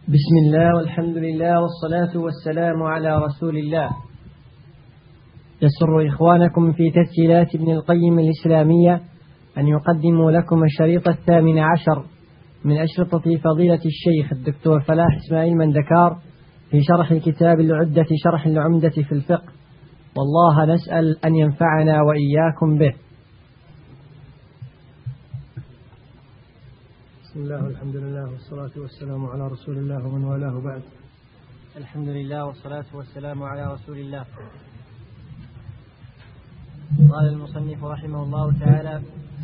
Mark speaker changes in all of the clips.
Speaker 1: بسم الله والحمد لله والصلاة والسلام على رسول الله. يسر إخوانكم في تسجيلات ابن القيم الإسلامية أن يقدموا لكم الشريط 18 من أشرطة فضيلة الشيخ الدكتور فلاح إسماعيل مندكار في شرح كتاب العدة شرح العمدة في الفقه، والله نسأل أن ينفعنا وإياكم به.
Speaker 2: بسم الله والحمد لله والصلاة والسلام على رسول الله ومن والاه بعد.
Speaker 1: الحمد لله والصلاة والسلام على رسول الله. قال المصنف رحمه الله تعالى: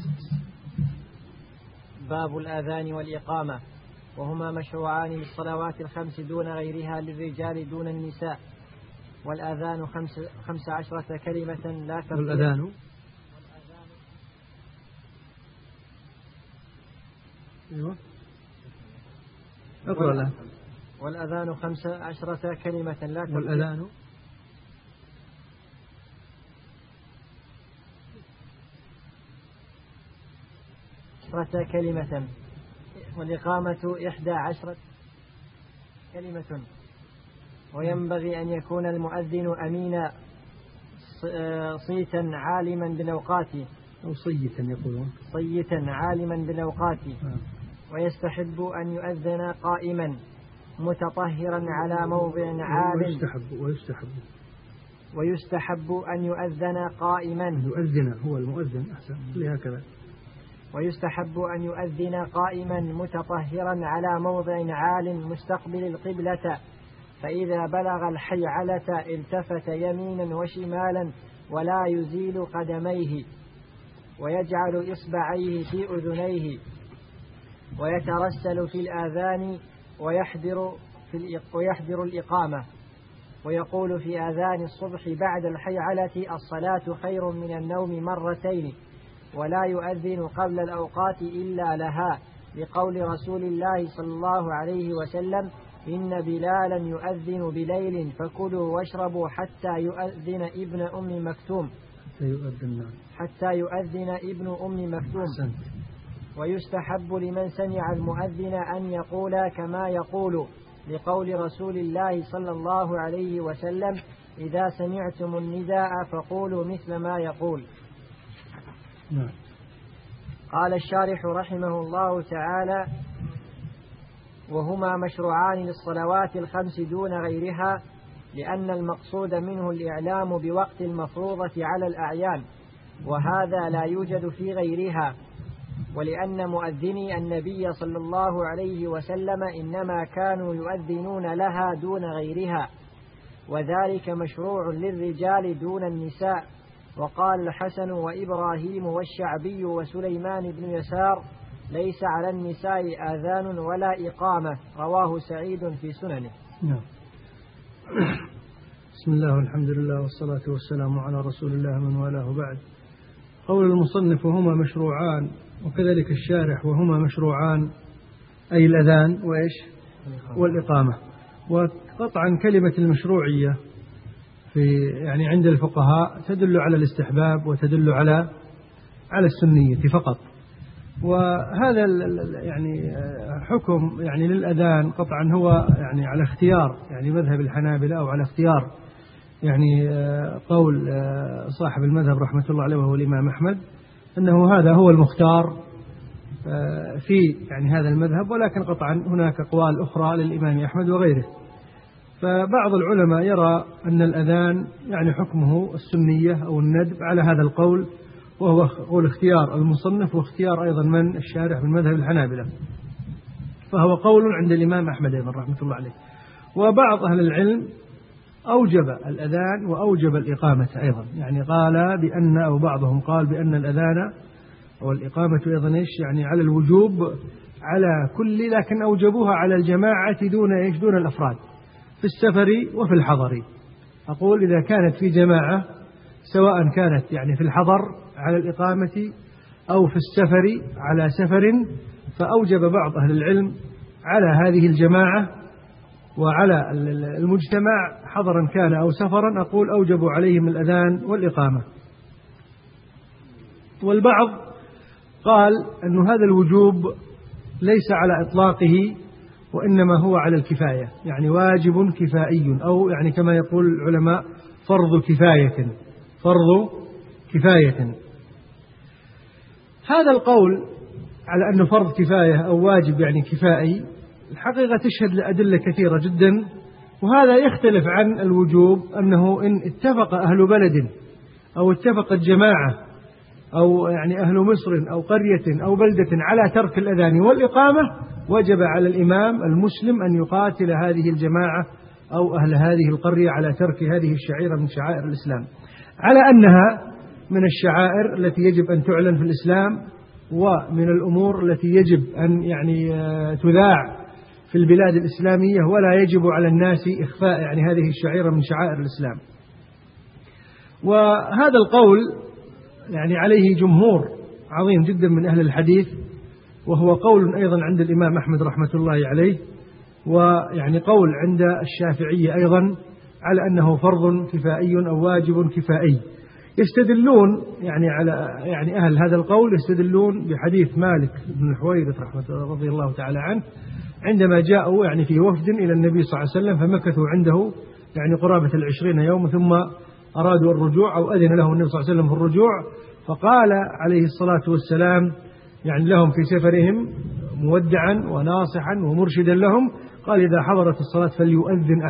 Speaker 1: باب الآذان والإقامة، وهما مشروعان للصلوات الخمس دون غيرها للرجال دون النساء. والآذان 15 كلمة لا تفضل.
Speaker 2: والأذان أيوة أقرأ له.
Speaker 1: والأذان 15 كلمة لا تفضل.
Speaker 2: والأذان
Speaker 1: 10 كلمة. والإقامة 11 كلمة. وينبغي أن يكون المؤذن أمينا صيتا عالما بالأوقات،
Speaker 2: أو صيتا يقولون،
Speaker 1: صيتا عالما بالأوقات. ويستحب أن يؤذن قائما متطهرا على موضع عال. ويستحب أن يؤذن قائما.
Speaker 2: يؤذن هو المؤذن أحسن لهكذا.
Speaker 1: ويستحب أن يؤذن قائما متطهرا على موضع عال مستقبل القبلة، فإذا بلغ الحيعلة التفت يمينا وشمالا ولا يزيل قدميه، ويجعل إصبعيه في أذنيه، ويترسل في الآذان ويحضر الإقامة، ويقول في آذان الصبح بعد الحيعلة: الصلاة خير من النوم مرتين، ولا يؤذن قبل الأوقات إلا لها، لقول رسول الله صلى الله عليه وسلم: إن بلالا يؤذن بليل فكلوا واشربوا حتى يؤذن ابن أم مكتوم. حتى يؤذن ابن أم مكتوم. ويستحب لمن سمع المؤذن أن يقول كما يقول، لقول رسول الله صلى الله عليه وسلم: إذا سمعتم النداء فقولوا مثل ما يقول. قال الشارح رحمه الله تعالى: وهما مشروعان للصلوات الخمس دون غيرها، لأن المقصود منه الإعلام بوقت المفروضة على الأعيان، وهذا لا يوجد في غيرها، ولأن مؤذني النبي صلى الله عليه وسلم إنما كانوا يؤذنون لها دون غيرها، وذلك مشروع للرجال دون النساء. وقال الحسن وإبراهيم والشعبي وسليمان بن يسار: ليس على النساء آذان ولا إقامة، رواه سعيد في سننه.
Speaker 2: بسم الله والحمد لله والصلاة والسلام على رسول الله من والاه بعد. قول المصنف: وهما مشروعان، وكذلك الشارح: وهما مشروعان، أي الأذان وإيش والإقامة. وقطعا كلمة المشروعية يعني عند الفقهاء تدل على الاستحباب وتدل على السنية فقط. وهذا يعني حكم يعني للأذان قطعا هو يعني على اختيار يعني مذهب الحنابلة، أو على اختيار يعني قول صاحب المذهب رحمة الله عليه وهو الإمام أحمد، أنه هذا هو المختار في يعني هذا المذهب. ولكن قطعا هناك أقوال أخرى للإمام أحمد وغيره. فبعض العلماء يرى أن الأذان يعني حكمه السنية أو الندب على هذا القول، وهو قول اختيار المصنف واختيار أيضا من الشارح من مذهب الحنابلة، فهو قول عند الإمام أحمد أيضا رحمة الله عليه. وبعض أهل العلم أوجب الأذان وأوجب الإقامة أيضا، يعني قال بأن، أو بعضهم قال بأن الأذان والإقامة أيضا إيش يعني على الوجوب على كل، لكن أوجبوها على الجماعة دون الأفراد، في السفر وفي الحضر. أقول إذا كانت في جماعة، سواء كانت يعني في الحضر على الإقامة أو في السفر على سفر، فأوجب بعض أهل العلم على هذه الجماعة وعلى المجتمع حضرا كان أو سفرا، أقول أوجبوا عليهم الأذان والإقامة. والبعض قال أن هذا الوجوب ليس على إطلاقه وإنما هو على الكفاية، يعني واجب كفائي، أو يعني كما يقول العلماء فرض كفاية. فرض كفاية. هذا القول على أنه فرض كفاية أو واجب يعني كفائي الحقيقة تشهد لأدلة كثيرة جدا، وهذا يختلف عن الوجوب، أنه إن اتفق أهل بلد أو اتفقت جماعة أو يعني أهل مصر أو قرية أو بلدة على ترك الأذان والإقامة، وجب على الإمام المسلم أن يقاتل هذه الجماعة أو أهل هذه القرية على ترك هذه الشعيرة من شعائر الإسلام، على أنها من الشعائر التي يجب أن تعلن في الإسلام، ومن الأمور التي يجب أن يعني تذاع في البلاد الإسلامية، ولا يجب على الناس إخفاء يعني هذه الشعيرة من شعائر الإسلام. وهذا القول يعني عليه جمهور عظيم جدا من أهل الحديث، وهو قول أيضا عند الإمام أحمد رحمة الله عليه، ويعني قول عند الشافعية أيضا على أنه فرض كفائي أو واجب كفائي. يستدلون يعني على يعني أهل هذا القول يستدلون بحديث مالك بن الحويرث رضي الله تعالى عنه، عندما جاءوا يعني في وفد إلى النبي صلى الله عليه وسلم فمكثوا عنده يعني قرابة 20 يوم، ثم أرادوا الرجوع أو أذن له النبي صلى الله عليه وسلم في الرجوع، فقال عليه الصلاة والسلام يعني لهم في سفرهم مودعا وناصحا ومرشدا لهم، قال إذا حضرت الصلاة فليؤذن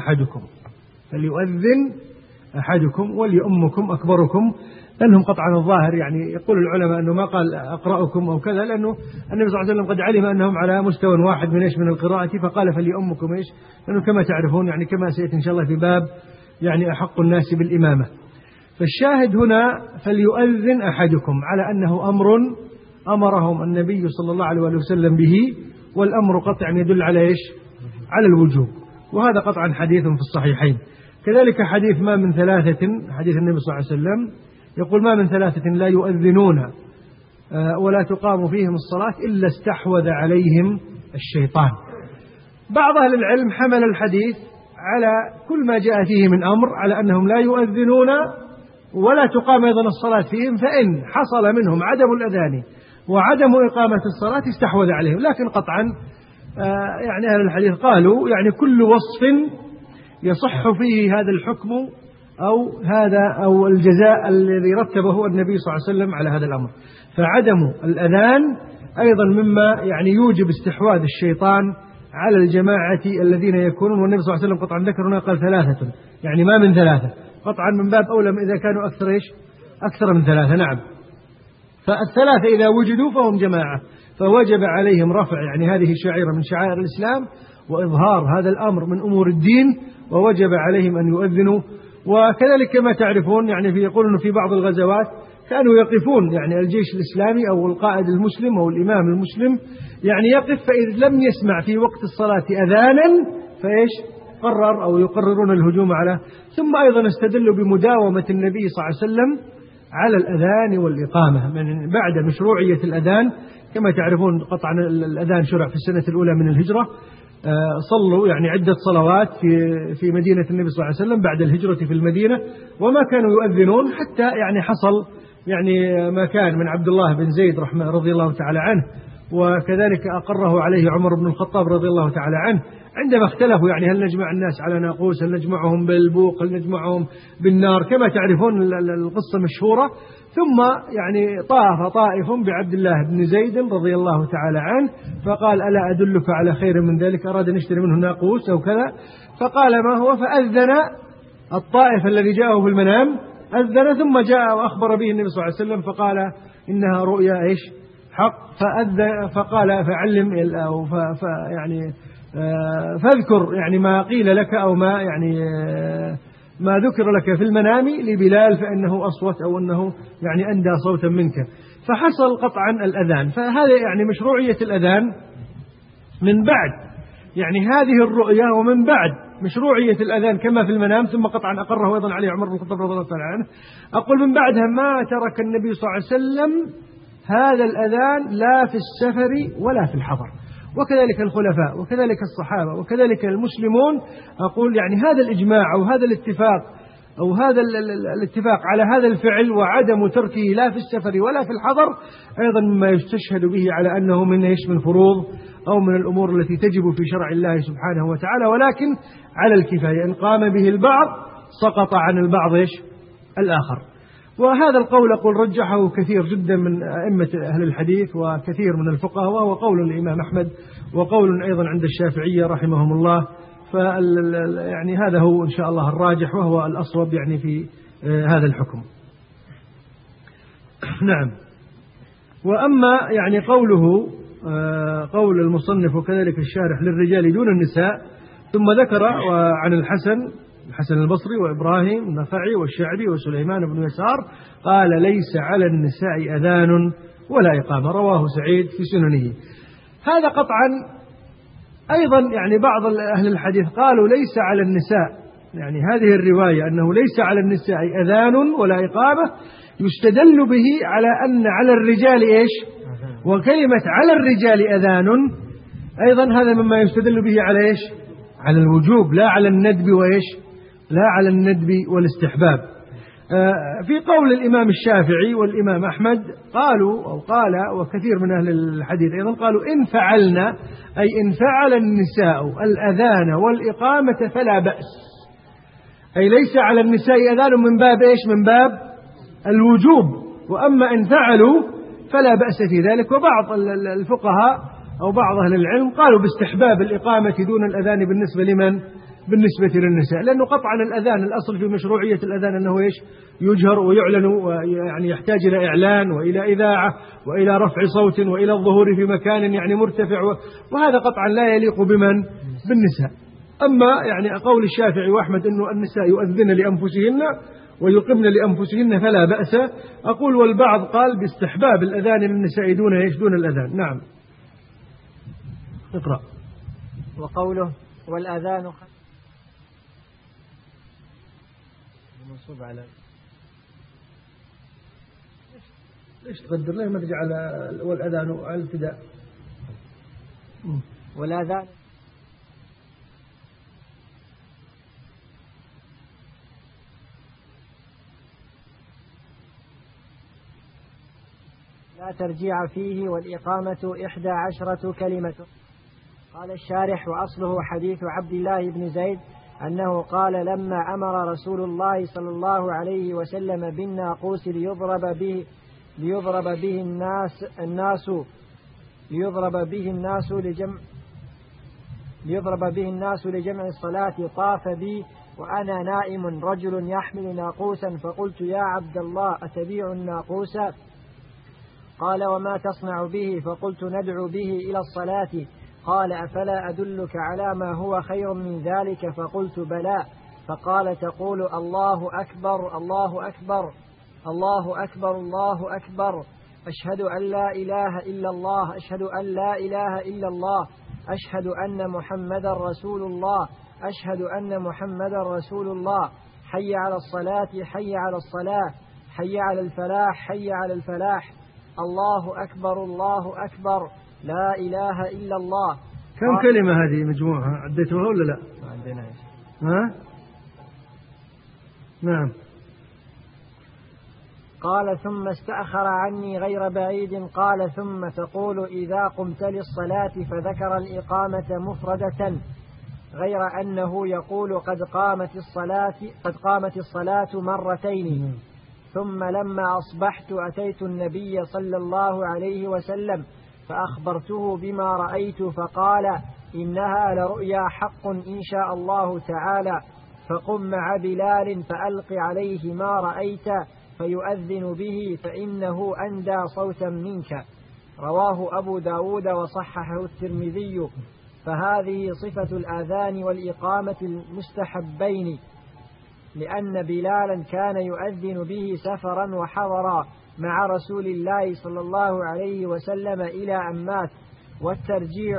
Speaker 2: أحدكم وليؤمكم أكبركم، لأنهم قطعا الظاهر يعني يقول العلماء أنه ما قال أقرأكم أو كذا، لأنه النبي صلى الله عليه وسلم قد علم أنهم على مستوى واحد من القراءة، فقال فليؤمكم لأنه كما تعرفون يعني كما سيأتي إن شاء الله في باب يعني أحق الناس بالإمامة. فالشاهد هنا فليؤذن أحدكم على أنه أمر أمرهم النبي صلى الله عليه وسلم به، والأمر قطعا يدل على على الوجوب، وهذا قطعا حديث في الصحيحين. كذلك حديث ما من ثلاثة، حديث النبي صلى الله عليه وسلم يقول ما من ثلاثة لا يؤذنون ولا تقام فيهم الصلاة إلا استحوذ عليهم الشيطان. بعض أهل العلم حمل الحديث على كل ما جاء فيه من أمر على أنهم لا يؤذنون ولا تقام أيضا الصلاة فيهم، فإن حصل منهم عدم الأذان وعدم إقامة الصلاة استحوذ عليهم. لكن قطعا يعني أهل الحديث قالوا يعني كل وصف يصح فيه هذا الحكم أو الجزاء الذي رتبه النبي صلى الله عليه وسلم على هذا الأمر، فعدم الأذان أيضا مما يعني يوجب استحواذ الشيطان على الجماعة الذين يكونون، والنبي صلى الله عليه وسلم قطعا ذكر هنا قال ثلاثة، يعني ما من ثلاثة، قطعا من باب أولى إذا كانوا أكثر من ثلاثة. نعم، فالثلاثة إذا وجدوا فهم جماعة، فوجب عليهم رفع يعني هذه الشعيرة من شعائر الإسلام وإظهار هذا الأمر من أمور الدين، ووجب عليهم أن يؤذنوا. وكذلك كما تعرفون يعني يقولون في بعض الغزوات كانوا يقفون يعني الجيش الإسلامي أو القائد المسلم أو الإمام المسلم يعني يقف، فإذا لم يسمع في وقت الصلاة أذانا قرر أو يقررون الهجوم عليه. ثم أيضا استدلوا بمداومة النبي صلى الله عليه وسلم على الأذان والإقامة من بعد مشروعية الأذان. كما تعرفون قطعا الأذان شرع في السنة الأولى من الهجرة، صلوا يعني عدة صلوات في مدينة النبي صلى الله عليه وسلم بعد الهجرة في المدينة، وما كانوا يؤذنون حتى يعني حصل يعني ما كان من عبد الله بن زيد رضي الله تعالى عنه، وكذلك أقره عليه عمر بن الخطاب رضي الله تعالى عنه، عندما اختلفوا يعني هل نجمع الناس على ناقوس، هل نجمعهم بالبوق، هل نجمعهم بالنار، كما تعرفون القصة مشهورة. ثم يعني طاف طائف بعبد الله بن زيد رضي الله تعالى عنه، فقال ألا أدلك على خير من ذلك، أراد أن يشتري منه ناقوس أو كذا، فقال ما هو، فأذن الطائف الذي جاءه في المنام، أذن ثم جاء وأخبر به النبي صلى الله عليه وسلم فقال إنها رؤيا حق، فأذن فقال فعلم أو يعني فاذكر يعني ما قيل لك أو ما يعني ما ذكر لك في المنام لبلال فإنه أصوت أو أنه يعني أندى صوتا منك، فحصل قطعا الأذان. فهذا يعني مشروعية الأذان من بعد يعني هذه الرؤيا، ومن بعد مشروعية الأذان كما في المنام، ثم قطعا أقره أيضا عليه عمر بن الخطاب رضي الله تعالى عنه. أقول من بعدها ما ترك النبي صلى الله عليه وسلم هذا الأذان لا في السفر ولا في الحضر، وكذلك الخلفاء وكذلك الصحابة وكذلك المسلمون. أقول يعني هذا الإجماع أو هذا الاتفاق أو هذا الاتفاق على هذا الفعل وعدم تركه لا في السفر ولا في الحضر أيضا مما يستشهد به على أنه من فروض أو من الأمور التي تجب في شرع الله سبحانه وتعالى، ولكن على الكفاية، إن قام به البعض سقط عن البعض الآخر. وهذا القول أقول رجحه كثير جدا من أئمة أهل الحديث وكثير من الفقهاء، وهو قول الإمام أحمد وقول أيضا عند الشافعية رحمهم الله. يعني هذا هو إن شاء الله الراجح وهو الأصوب يعني في هذا الحكم. نعم. وأما يعني قوله قول المصنف وكذلك الشارح للرجال دون النساء، ثم ذكر عن الحسن البصري وإبراهيم النخعي والشعبي وسليمان بن يسار قال ليس على النساء أذان ولا إقامة، رواه سعيد في سننه. هذا قطعا أيضا يعني بعض أهل الحديث قالوا ليس على النساء، يعني هذه الرواية أنه ليس على النساء أذان ولا إقامة يستدل به على أن على الرجال وكلمة على الرجال أذان أيضا هذا مما يستدل به على على الوجوب لا على الندب لا على الندب والاستحباب. في قول الإمام الشافعي والإمام أحمد قالوا أو قال وكثير من أهل الحديث أيضا قالوا إن فعلنا أي إن فعل النساء الأذان والإقامة فلا بأس، أي ليس على النساء أذان من باب من باب الوجوب، وأما إن فعلوا فلا بأس في ذلك. وبعض الفقهاء أو بعض أهل العلم قالوا باستحباب الإقامة دون الأذان بالنسبة لمن؟ بالنسبة للنساء، لأنه قطعا الأذان الأصل في مشروعية الأذان أنه يجهر ويعلن، ويعني يحتاج إلى إعلان وإلى إذاعة وإلى رفع صوت وإلى الظهور في مكان يعني مرتفع، وهذا قطعا لا يليق بمن؟ بالنساء. أما يعني قول الشافعي وأحمد أنه النساء يؤذن لأنفسهن ويقمن لأنفسهن فلا بأس، أقول والبعض قال باستحباب الأذان للنساء دون الأذان. نعم. اقرأ.
Speaker 1: وقوله والأذان منصوب على
Speaker 2: ليش تقدر ليه مرجع على والأذان على الابتداء؟
Speaker 1: والأذان لا ترجيع فيه، والإقامة 11 كلمة. قال الشارح وأصله حديث عبد الله بن زيد أنه قال لما أمر رسول الله صلى الله عليه وسلم بالناقوس ليضرب به الناس لجمع الصلاة طاف بي وأنا نائم رجل يحمل ناقوسا، فقلت يا عبد الله أتبيع الناقوس؟ قال وما تصنع به؟ فقلت ندعو به إلى الصلاة. قال أفلا أدلك على ما هو خير من ذلك؟ فقلت بلى. فقال تقول الله أكبر الله أكبر الله أكبر الله أكبر، أشهد أن لا إله إلا الله، أشهد أن لا إله إلا الله، أشهد أن محمدا رسول الله، أشهد أن محمدا رسول الله، حي على الصلاة حي على الصلاة، حي على الفلاح حي على الفلاح، الله أكبر الله أكبر، لا إله إلا الله.
Speaker 2: كم كلمة هذه مجموعة عديتوها ولا لا؟
Speaker 1: ما عندنا.
Speaker 2: ها؟ نعم.
Speaker 1: قال ثم استأخر عني غير بعيد. قال ثم تقول إذا قمت للصلاة، فذكر الإقامة مفردة غير أنه يقول قد قامت الصلاة مرتين. ثم لما أصبحت أتيت النبي صلى الله عليه وسلم فأخبرته بما رأيت، فقال إنها لرؤيا حق إن شاء الله تعالى، فقم مع بلال فألق عليه ما رأيت فيؤذن به، فإنه أندى صوتا منك. رواه أبو داود وصححه الترمذي. فهذه صفة الآذان والإقامة المستحبين، لأن بلالا كان يؤذن به سفرا وحضرا مع رسول الله صلى الله عليه وسلم إلى أن مات. والترجيع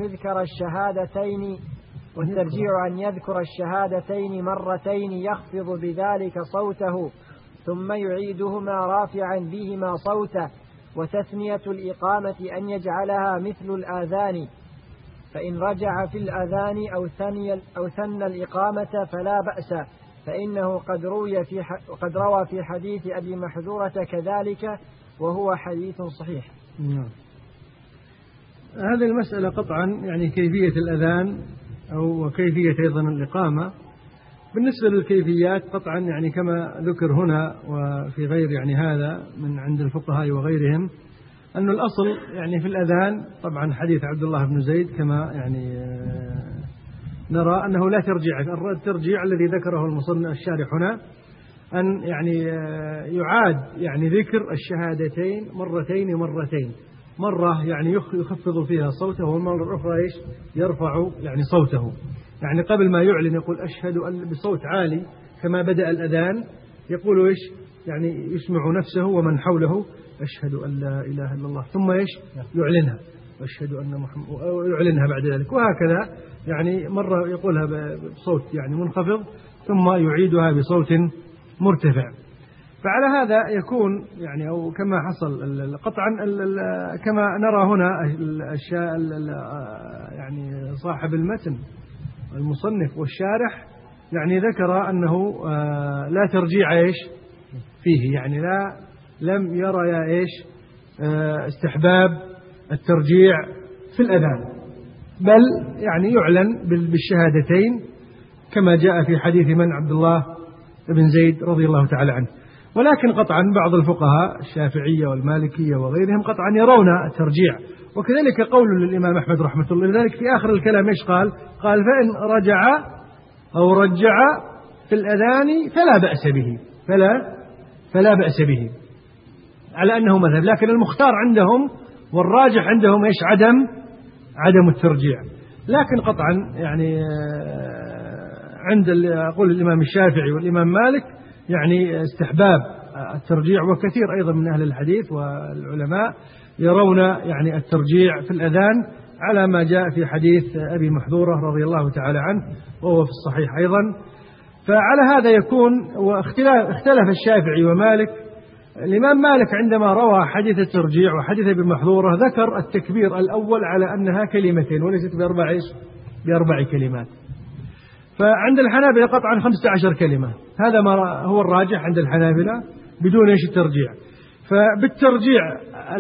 Speaker 1: أن يذكر الشهادتين مرتين يخفض بذلك صوته ثم يعيدهما رافعا بهما صوته. وتثنية الإقامة أن يجعلها مثل الآذان، فإن رجع في الأذان أو ثنى الإقامة فلا بأس، فإنه قد روى في حديث أبي محذورة كذلك وهو حديث صحيح.
Speaker 2: نعم. هذه المسألة قطعا يعني كيفية الأذان أو كيفية أيضا الإقامة. بالنسبة للكيفيات قطعا يعني كما ذكر هنا وفي غير يعني هذا من عند الفقهاء وغيرهم أن الأصل يعني في الأذان طبعا حديث عبد الله بن زيد كما يعني نرى أنه لا ترجيع. الترجيع الذي ذكره المصنف الشارح هنا أن يعني يعاد يعني ذكر الشهادتين مرتين مرة يعني يخفض فيها صوته والمرة الأخرى إيش يرفع يعني صوته. يعني قبل ما يعلن يقول أشهد أن بصوت عالي كما بدأ الأذان يقول إيش يعني يسمع نفسه ومن حوله أشهد أن لا إله إلا الله ثم إيش يعلنها أشهد أن محمد يعلنها بعد ذلك وهكذا. يعني مرة يقولها بصوت يعني منخفض ثم يعيدها بصوت مرتفع. فعلى هذا يكون يعني أو كما حصل قطعا كما نرى هنا يعني صاحب المتن المصنف والشارح يعني ذكر أنه لا ترجيع إيش فيه. يعني لم يرى يا إيش استحباب الترجيع في الأذان بل يعني يعلن بالشهادتين كما جاء في حديث من عبد الله بن زيد رضي الله تعالى عنه. ولكن قطعا بعض الفقهاء الشافعية والمالكية وغيرهم قطعا يرون الترجيع وكذلك قول للإمام أحمد رحمة الله. لذلك في آخر الكلام إيش قال فإن رجع أو رجع في الأذان فلا بأس به على أنه مذهب. لكن المختار عندهم والراجح عندهم إيش عدم الترجيع. لكن قطعا يعني عند أقول الإمام الشافعي والإمام مالك يعني استحباب الترجيع وكثير أيضا من أهل الحديث والعلماء يرون يعني الترجيع في الأذان على ما جاء في حديث أبي محذورة رضي الله تعالى عنه وهو في الصحيح أيضا. فعلى هذا يكون اختلف الشافعي ومالك. الإمام مالك عندما روى حديث الترجيع وحديث أبي محذورة ذكر التكبير الأول على أنها كلمتين وليست بأربع كلمات. فعند الحنابلة قطعا 15 كلمة هذا ما هو الراجح عند الحنابلة بدون إيش الترجيع. فبالترجيع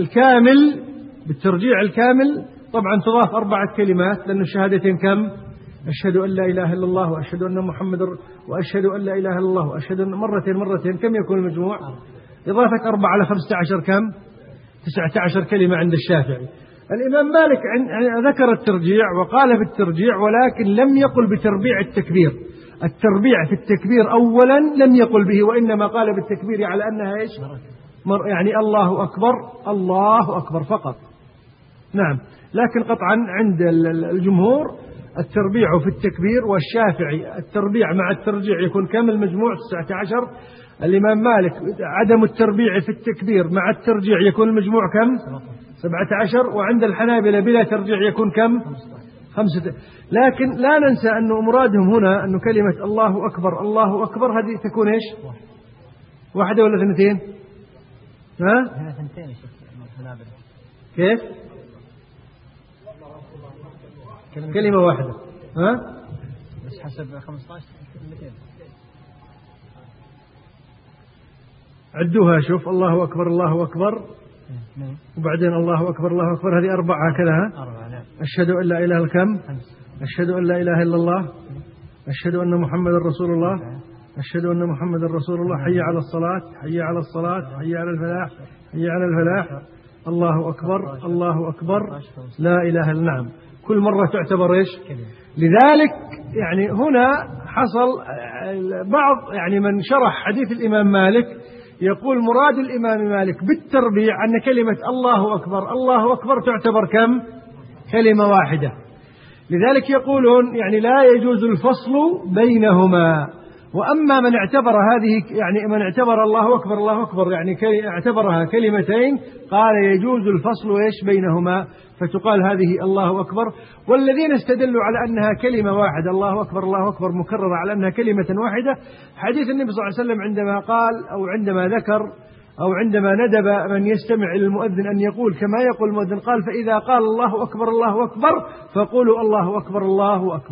Speaker 2: الكامل طبعا تضاف 4 كلمات لأن الشهادتين كم أشهد أن لا إله إلا الله وأشهد أن محمد وأشهد أن لا إله إلا الله وأشهد أن مرتين كم يكون المجموع إضافة 4 على 15 كم 19 كلمة عند الشافعي. الإمام مالك ذكر الترجيع وقال بالترجيع ولكن لم يقل بتربيع التكبير. التربيع في التكبير أولا لم يقل به وإنما قال بالتكبير على أنها إيش يعني الله أكبر فقط. نعم. لكن قطعا عند الجمهور التربيع في التكبير والشافعي التربيع مع الترجيع يكون كم المجموع 19. الإمام مالك عدم التربيع في التكبير مع الترجيع يكون المجموع كم 17. وعند الحنابلة بلا ترجيع يكون كم 5. لكن لا ننسى أن مرادهم هنا أن كلمة الله أكبر هذه تكون إيش واحدة ولا 2
Speaker 1: هنا 2
Speaker 2: كيف كلمة واحدة
Speaker 1: بس حسب 15 200
Speaker 2: عدوها. شوف الله أكبر وبعدين الله أكبر هذه 4 هكذا. أشهد أن لا إله إلا كم 5. أشهد أن لا إله إلا الله أشهد أن محمد رسول الله أشهد أن محمد رسول الله. حي على الصلاة حي على الفلاح الله أكبر لا إله إلا. نعم. كل مرة تعتبر إيش. لذلك يعني هنا حصل بعض يعني من شرح حديث الإمام مالك يقول مراد الإمام مالك بالتربيع أن كلمة الله أكبر تعتبر كم كلمة واحدة. لذلك يقولون يعني لا يجوز الفصل بينهما. وأما من اعتبر هذه يعني من اعتبر الله أكبر يعني اعتبرها كلمتين قال يجوز الفصل إيش بينهما فتقال هذه الله أكبر. والذين استدلوا على أنها كلمة واحدة الله أكبر مكررة على أنها كلمة واحدة حديث النبي صلى الله عليه وسلم عندما قال أو عندما ذكر أو عندما ندب من يستمع إلى المؤذن أن يقول كما يقول المؤذن قال فإذا قال الله أكبر فقولوا الله أكبر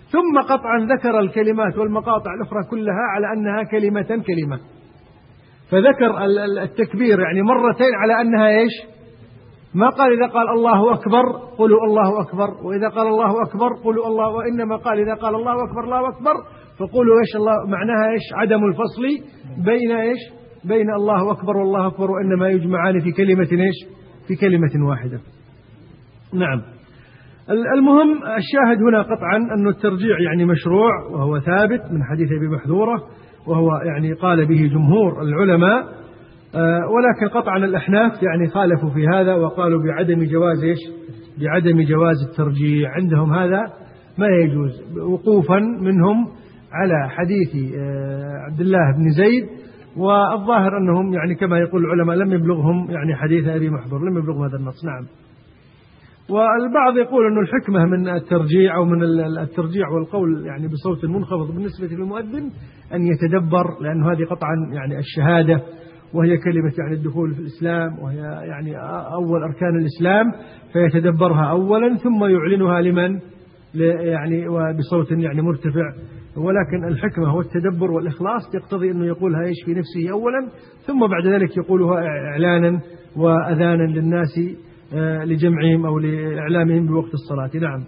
Speaker 2: ثم قطعا ذكر الكلمات والمقاطع الأخرى كلها على أنها كلمة، فذكر التكبير يعني مرتين على أنها إيش؟ ما قال إذا قال الله أكبر قولوا الله أكبر، وإذا قال الله أكبر قولوا الله، وإنما قال إذا قال الله أكبر الله أكبر فقولوا إيش الله، معناها إيش؟ عدم الفصل بين إيش؟ بين الله أكبر والله أكبر، وإنما يجمعان في كلمة إيش؟ في كلمة واحدة. نعم. المهم الشاهد هنا قطعا أن الترجيع يعني مشروع، وهو ثابت من حديث أبي محذورة، وهو يعني قال به جمهور العلماء، ولكن قطعا الأحناف يعني خالفوا في هذا وقالوا بعدم جواز إيش؟ بعدم جواز الترجيع، عندهم هذا ما يجوز، وقوفا منهم على حديث عبد الله بن زيد، والظاهر أنهم يعني كما يقول العلماء لم يبلغهم يعني حديث أبي محذور، لم يبلغهم هذا النص. نعم. والبعض يقول أن الحكمة من الترجيع أو من الترجيع والقول يعني بصوت منخفض بالنسبة للمؤذن أن يتدبر، لأن هذه قطعا يعني الشهادة، وهي كلمة يعني الدخول في الإسلام، وهي يعني أول أركان الإسلام، فيتدبرها أولا ثم يعلنها لمن يعني وبصوت يعني مرتفع. ولكن الحكمة والتدبر والإخلاص يقتضي أنه يقولها إيش في نفسه أولا، ثم بعد ذلك يقولها إعلانا وأذانا للناس لجمعهم أو لإعلامهم بوقت الصلاة. نعم.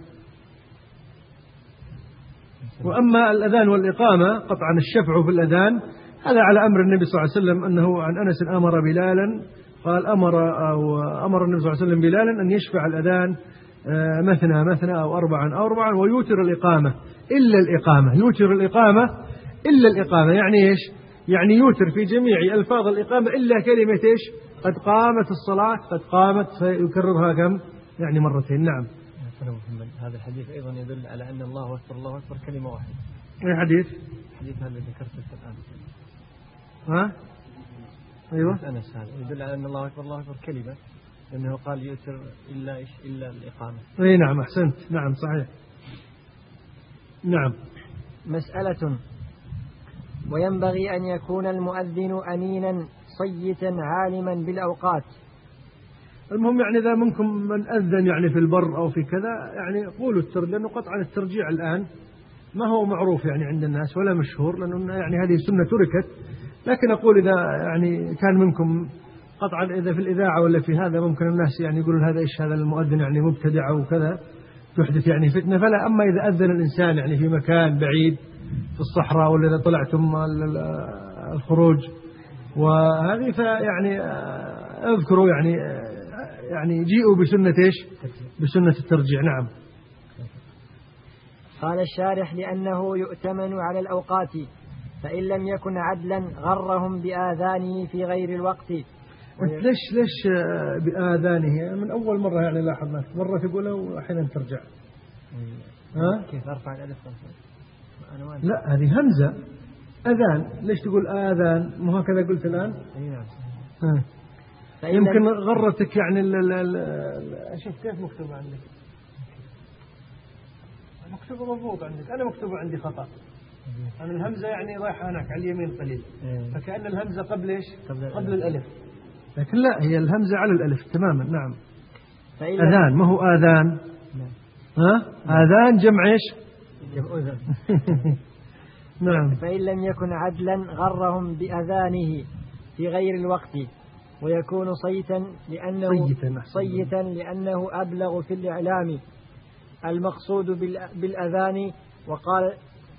Speaker 2: وأما الأذان والإقامة قطعا الشفع في الأذان هذا على أمر النبي صلى الله عليه وسلم، أنه عن أنس أمر بلالا قال أمر النبي صلى الله عليه وسلم بلالا أن يشفع الأذان مثنى أو أربعا ويوتر الإقامة إلا الإقامة، يوتر الإقامة إلا الإقامة، يعني إيش؟ يعني يوتر في جميع ألفاظ الإقامة إلا كلمة إيش؟ قد قامت الصلاة، قد قامت، فيكررها كم؟ يعني مرتين. نعم.
Speaker 1: هذا الحديث أيضا يدل على أن الله أكبر الله أكبر كلمة واحدة.
Speaker 2: أي حديث؟
Speaker 1: حديث هذا ذكرته الآن.
Speaker 2: ها؟ أيوة.
Speaker 1: أنس هذا يدل على أن الله أكبر الله أكبر كلمة، لأنه قال يؤثر إلا إيش؟ إلا الإقامة.
Speaker 2: أي نعم أحسنت. نعم صحيح. نعم.
Speaker 1: مسألة: وينبغي أن يكون المؤذن أمينا صيتا عالما بالأوقات.
Speaker 2: المهم يعني إذا منكم من أذن يعني في البر أو في كذا يعني قولوا لأنه قطعا الترجيع الآن ما هو معروف يعني عند الناس ولا مشهور، لأنه يعني هذه السنة تركت. لكن أقول إذا يعني كان منكم قطعا إذا في الإذاعة ولا في هذا ممكن الناس يعني يقولون هذا إيش هذا المؤذن يعني مبتدع أو كذا تحدث يعني فتنة، فلا. أما إذا أذن الإنسان يعني في مكان بعيد في الصحراء ولا إذا طلعتم الخروج وهذه فيعني اذكروا يعني جيئوا بسنة إيش؟ بسنة الترجيع. نعم.
Speaker 1: قال الشارح: لأنه يؤتمن على الأوقات، فإن لم يكن عدلا غرهم بآذانه في غير الوقت.
Speaker 2: ليش بآذانه؟ من أول مرة يعني لاحظنا مرة تقوله وأحيانا ترجع. ها؟
Speaker 1: كيف أرفع الألف؟
Speaker 2: لا هذه همزة أذان، ليش تقول آذان؟ مو هكذا قلت الآن؟
Speaker 1: نعم.
Speaker 2: يمكن غرتك يعني شوف كيف مكتوب عندك، مكتوب مضبوط عندك، أنا مكتوب عندي خطأ. أنا الهمزة يعني رايحة هناك على اليمين قليل، فكأن الهمزة قبل إيش؟ قبل الألف، لكن لا هي الهمزة على الألف تماما. نعم. أذان ما هو آذان. ها؟ آذان جمع إيش؟
Speaker 1: جمع أذن.
Speaker 2: نعم.
Speaker 1: فإن لم يكن عدلا غرهم بأذانه في غير الوقت، ويكون صيتا لأنه أبلغ في الإعلام المقصود بالأذان، وقال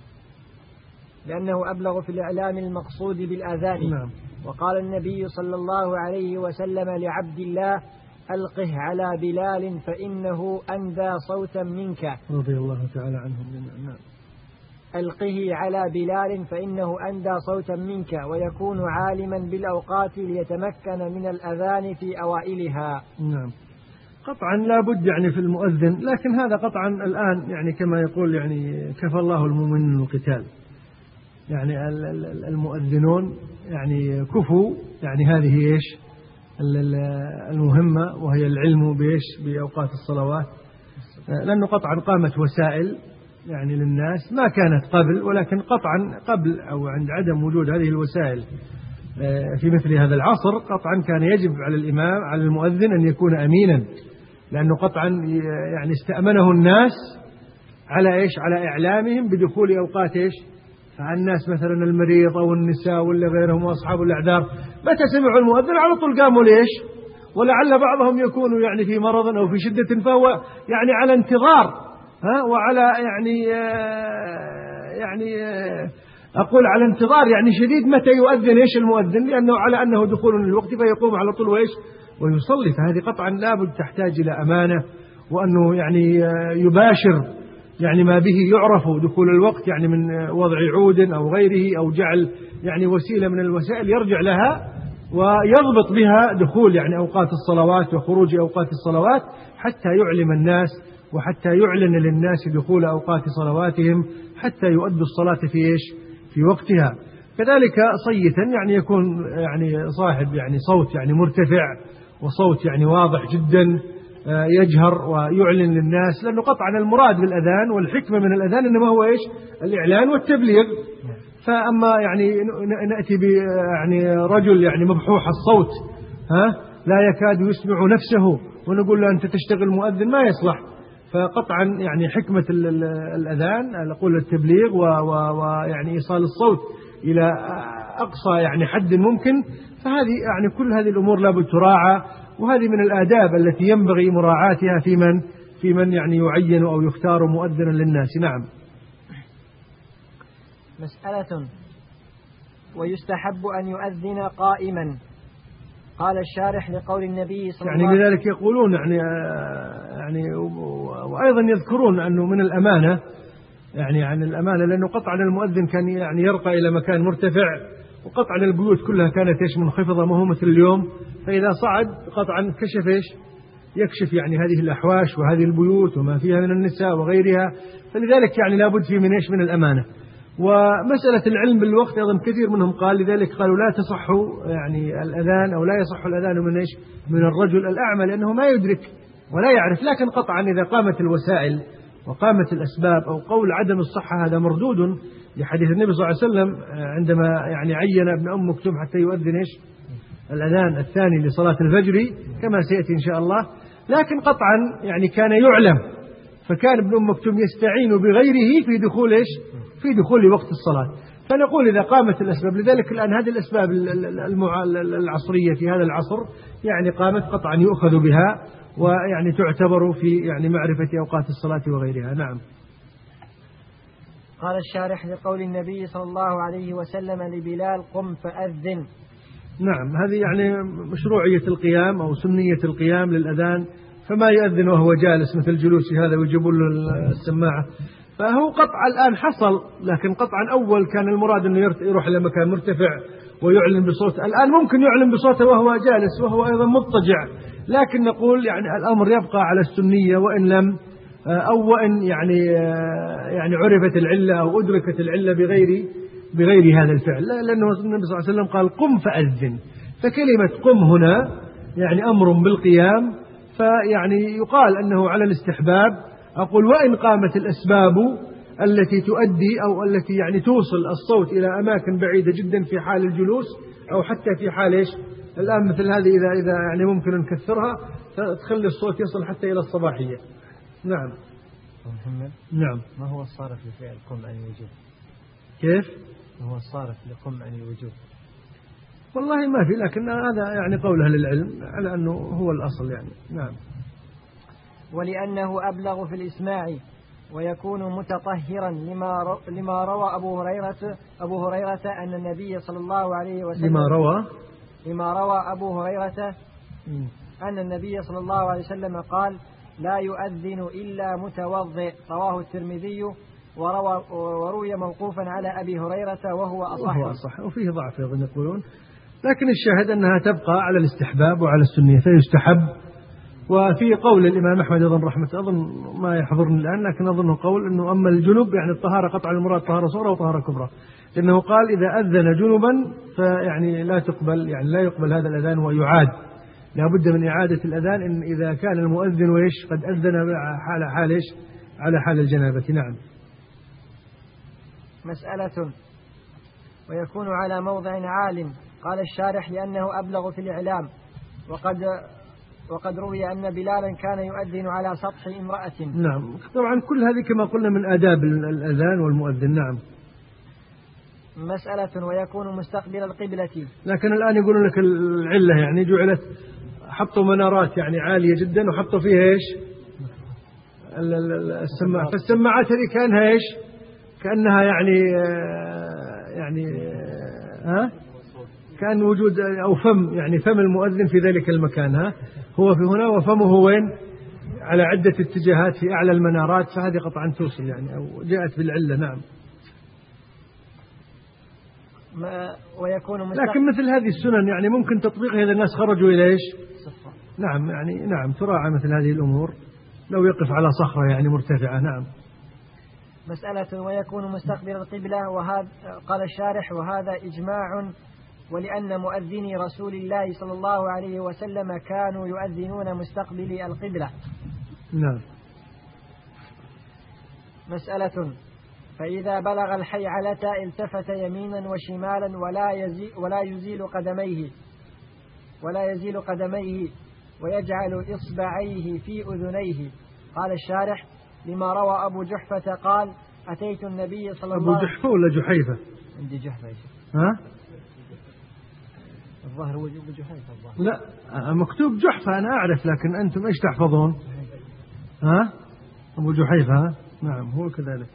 Speaker 1: لأنه أبلغ في الإعلام المقصود بالأذان.
Speaker 2: نعم.
Speaker 1: وقال النبي صلى الله عليه وسلم لعبد الله: ألقه على بلال فإنه أندى صوتا منك.
Speaker 2: رضي الله تعالى عنهم. نعم.
Speaker 1: ألقه على بلال فإنه أندى صوتا منك، ويكون عالما بالأوقات ليتمكن من الأذان في أوائلها.
Speaker 2: نعم. قطعا لا بد يعني في المؤذن، لكن هذا قطعا الآن يعني كما يقول يعني كفى الله المؤمنين القتال، يعني المؤذنون يعني كفوا يعني هذه إيش المهمة، وهي العلم بإيش بأوقات الصلوات، لأنه قطعا قامت وسائل يعني للناس ما كانت قبل، ولكن قطعا قبل أو عند عدم وجود هذه الوسائل في مثل هذا العصر قطعا كان يجب على الإمام على المؤذن أن يكون أمينا، لأنه قطعا يعني استأمنه الناس على إيش؟ على إعلامهم بدخول أوقات إيش؟ فالناس مثلا المريض أو النساء ولا غيرهم وأصحاب الأعذار متى سمعوا المؤذن على طول قاموا ليش؟ ولعل بعضهم يكون يعني في مرض أو في شدة فهو يعني على انتظار وعلى أقول على انتظار يعني شديد متى يؤذن إيش المؤذن، لأنه على أنه دخول للوقت فيقوم على طول وإيش ويصلي. فهذه قطعا لابد تحتاج إلى أمانة، وأنه يعني يباشر يعني ما به يعرف دخول الوقت، يعني من وضع عود أو غيره أو جعل يعني وسيلة من الوسائل يرجع لها ويضبط بها دخول يعني أوقات الصلوات وخروج أوقات الصلوات، حتى يعلم الناس وحتى يعلن للناس دخول أوقات صلواتهم حتى يؤدوا الصلاة في إيش؟ في وقتها. كذلك صيتا يعني يكون يعني صاحب يعني صوت يعني مرتفع وصوت يعني واضح جدا يجهر ويعلن للناس، لأنه قطعا المراد بالأذان والحكمة من الأذان إنما هو إيش؟ الإعلان والتبليغ. فأما يعني نأتي يعني رجل يعني مبحوح الصوت لا يكاد يسمع نفسه ونقول له أنت تشتغل مؤذن، ما يصلح. فقطعا يعني حكمة الأذان أقول التبليغ ويعني إيصال الصوت إلى أقصى يعني حد ممكن. فهذه يعني كل هذه الأمور لابد تراعى، وهذه من الآداب التي ينبغي مراعاتها في من يعني يعين أو يختار مؤذنا للناس. نعم.
Speaker 1: مسألة: ويستحب أن يؤذن قائما. قال الشارح لقول النبي صلى الله عليه وسلم،
Speaker 2: يعني لذلك يقولون يعني وأيضا يذكرون أنه من الأمانة يعني عن الأمانة، لأنه قطعا المؤذن كان يعني يرقى إلى مكان مرتفع، وقطعا البيوت كلها كانت إيش منخفضة ما هو مثل اليوم، فإذا صعد قطعا كشف إيش يكشف يعني هذه الأحواش وهذه البيوت وما فيها من النساء وغيرها. فلذلك يعني لابد فيه من إيش؟ من الأمانة. ومسألة العلم بالوقت أيضا كثير منهم قال لذلك قالوا لا تصح يعني الأذان أو لا يصح الأذان من إيش؟ من الرجل الأعمى، لأنه ما يدرك ولا يعرف. لكن قطعا إذا قامت الوسائل وقامت الأسباب أو قول عدم الصحة هذا مردود لحديث النبي صلى الله عليه وسلم عندما يعني عين ابن أم مكتوم حتى يؤذن إيش؟ الأذان الثاني لصلاة الفجر كما سيأتي إن شاء الله. لكن قطعا يعني كان يعلم، فكان ابن أم مكتوم يستعين بغيره في دخول إيش؟ في دخول وقت الصلاة. فنقول إذا قامت الأسباب، لذلك الآن هذه الأسباب العصرية في هذا العصر يعني قامت قطعا يؤخذ بها ويعني تعتبر في يعني معرفة أوقات الصلاة وغيرها. نعم.
Speaker 1: قال الشارح لقول النبي صلى الله عليه وسلم لبلال: قم فأذن.
Speaker 2: نعم، هذه يعني مشروعية القيام أو سنية القيام للأذان، فما يؤذن وهو جالس مثل جلوسي هذا ويجيبوا له السماعة. فهو قطع الآن حصل، لكن قطعا أول كان المراد أنه يروح إلى مكان مرتفع ويعلن بصوته. الآن ممكن يعلن بصوته وهو جالس وهو أيضا مضطجع، لكن نقول يعني الأمر يبقى على السنية وإن لم أو وإن يعني عرفت العلة أو أدركت العلة بغير هذا الفعل، لأنه النبي صلى الله عليه وسلم قال: قم فأذن. فكلمة قم هنا يعني أمر بالقيام، فيعني يقال أنه على الاستحباب. أقول وإن قامت الأسباب التي تؤدي أو التي يعني توصل الصوت إلى أماكن بعيدة جدا في حال الجلوس أو حتى في حال إيش؟ الآن مثل هذه إذا يعني ممكن نكثرها تخلي الصوت يصل حتى إلى الصباحية. نعم.
Speaker 1: محمد.
Speaker 2: نعم.
Speaker 1: ما هو الصارف لفعل قم عن الوجوب؟
Speaker 2: كيف؟
Speaker 1: ما هو الصارف لقم عن الوجوب؟
Speaker 2: والله ما في، لكن هذا يعني قول أهل العلم على أنه هو الأصل يعني. نعم.
Speaker 1: ولأنه أبلغ في الإسماع ويكون متطهرا لما روى أبو هريرة أن النبي صلى الله عليه وسلم لما روى أبو هريرة أن النبي صلى الله عليه وسلم قال: لا يؤذن إلا متوضئ. رواه الترمذي وروي موقوفا على أبي هريرة وهو أصح.
Speaker 2: وفيه ضعف أيضا يقولون، لكن الشاهد أنها تبقى على الاستحباب وعلى السنية فيستحب. وفي قول الإمام أحمد أيضا رحمة أظن ما يحضرني الآن، لكن أظنه قول أنه أما الجنب يعني الطهارة قطع المراد طهارة صغرى وطهارة كبرى، لأنه قال إذا أذن جنبا فيعني لا يقبل هذا الأذان ويعاد، لا بد من إعادة الأذان إن إذا كان المؤذن وإيش قد أذن على حال الجنابة. نعم.
Speaker 1: مسألة: ويكون على موضع عال. قال الشارح: لأنه أبلغ في الإعلام، وقد روي أن بلالا كان يؤذن على سطح امرأة.
Speaker 2: نعم، طبعا كل هذه كما قلنا من آداب الأذان والمؤذن. نعم.
Speaker 1: مسألة: ويكون مستقبل القبلة.
Speaker 2: لكن الآن يقولون لك العلة يعني جعلت، حطوا منارات يعني عالية جدا وحطوا فيها إيش السماعات، فالسماعات هذه كأنها إيش، كأنها كأن وجود أو فم، يعني فم المؤذن في ذلك المكان. هو في هنا وفمه وين، على عدة اتجاهات في أعلى المنارات، فهذه قطعا توصل يعني أو جاءت بالعلة. نعم.
Speaker 1: ويكون
Speaker 2: لكن مثل هذه السنن يعني ممكن تطبيقها إذا الناس خرجوا إلى إيش. نعم، يعني نعم تراعى مثل هذه الأمور لو يقف على صخرة يعني مرتفعة. نعم.
Speaker 1: مسألة: ويكون مستقبل القبلة. وهذا قال الشارح: وهذا إجماع، ولأن مؤذني رسول الله صلى الله عليه وسلم كانوا يؤذنون مستقبل القبلة.
Speaker 2: نعم.
Speaker 1: مسألة: فإذا بلغ الحيعلة التفت يمينا وشمالا ولا يزيل قدميه ويجعل إصبعيه في أذنيه. قال الشارح: لما روى أبو جحفة قال: أتيت النبي صلى الله عليه وسلم.
Speaker 2: أبو جحفة ولا جحيفة؟
Speaker 1: عندي جحفة. الظاهر هو أبو جحيفة.
Speaker 2: لا، مكتوب جحفة أنا أعرف، لكن أنتم إيش تحفظون؟ أبو جحيفة. نعم هو كذلك.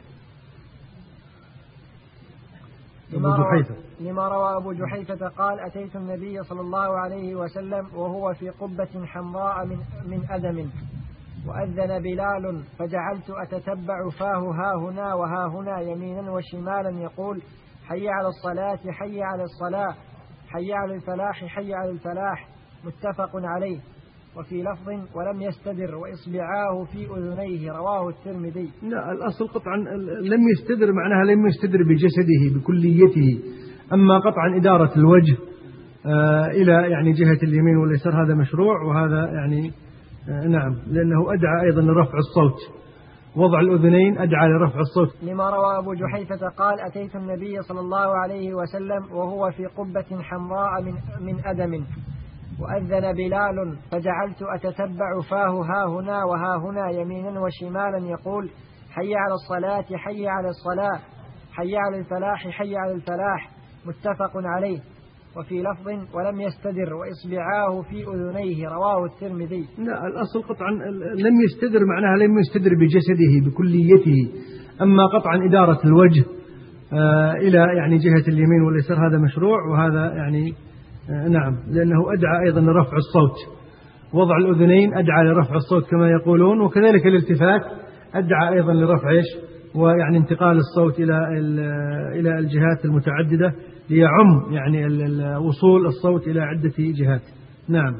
Speaker 1: لما روى أبو جحيفة قال: أتيت النبي صلى الله عليه وسلم وهو في قبة حمراء من أدم، وأذن بلال فجعلت أتتبع فاه ها هنا وها هنا يمينا وشمالا يقول: حي على الصلاة، حي على الصلاة، حي على الفلاح، حي على الفلاح. متفق عليه. وفي لفظ: ولم يستدر وإصبعاه في أذنيه. رواه الترمذي.
Speaker 2: لا، الأصل قطعا لم يستدر معناها لم يستدر بجسده بكليته. أما قطعا إدارة الوجه إلى يعني جهة اليمين واليسار هذا مشروع، وهذا يعني نعم لأنه أدعى أيضا لرفع الصوت. وضع الأذنين أدعى لرفع الصوت.
Speaker 1: لما روى أبو جحيفة قال: أتيت النبي صلى الله عليه وسلم وهو في قبة حمراء من أدم، وأذن بلال فجعلت أتتبع فاه ها هنا وها هنا يمينا وشمالا يقول: حي على الصلاة، حي على الصلاة، حي على الفلاح، حي على الفلاح. متفق عليه. وفي لفظ: ولم يستدر وإصبعاه في أذنيه. رواه الترمذي.
Speaker 2: لا، الأصل قطعا لم يستدر معناها لم يستدر بجسده بكليته. أما قطعا إدارة الوجه إلى يعني جهة اليمين واليسار هذا مشروع، وهذا يعني نعم لأنه أدعى أيضا لرفع الصوت. وضع الأذنين أدعى لرفع الصوت كما يقولون، وكذلك الالتفات أدعى أيضا لرفع ويعني انتقال الصوت إلى الجهات المتعددة ليعم يعني وصول الصوت إلى عدة جهات. نعم.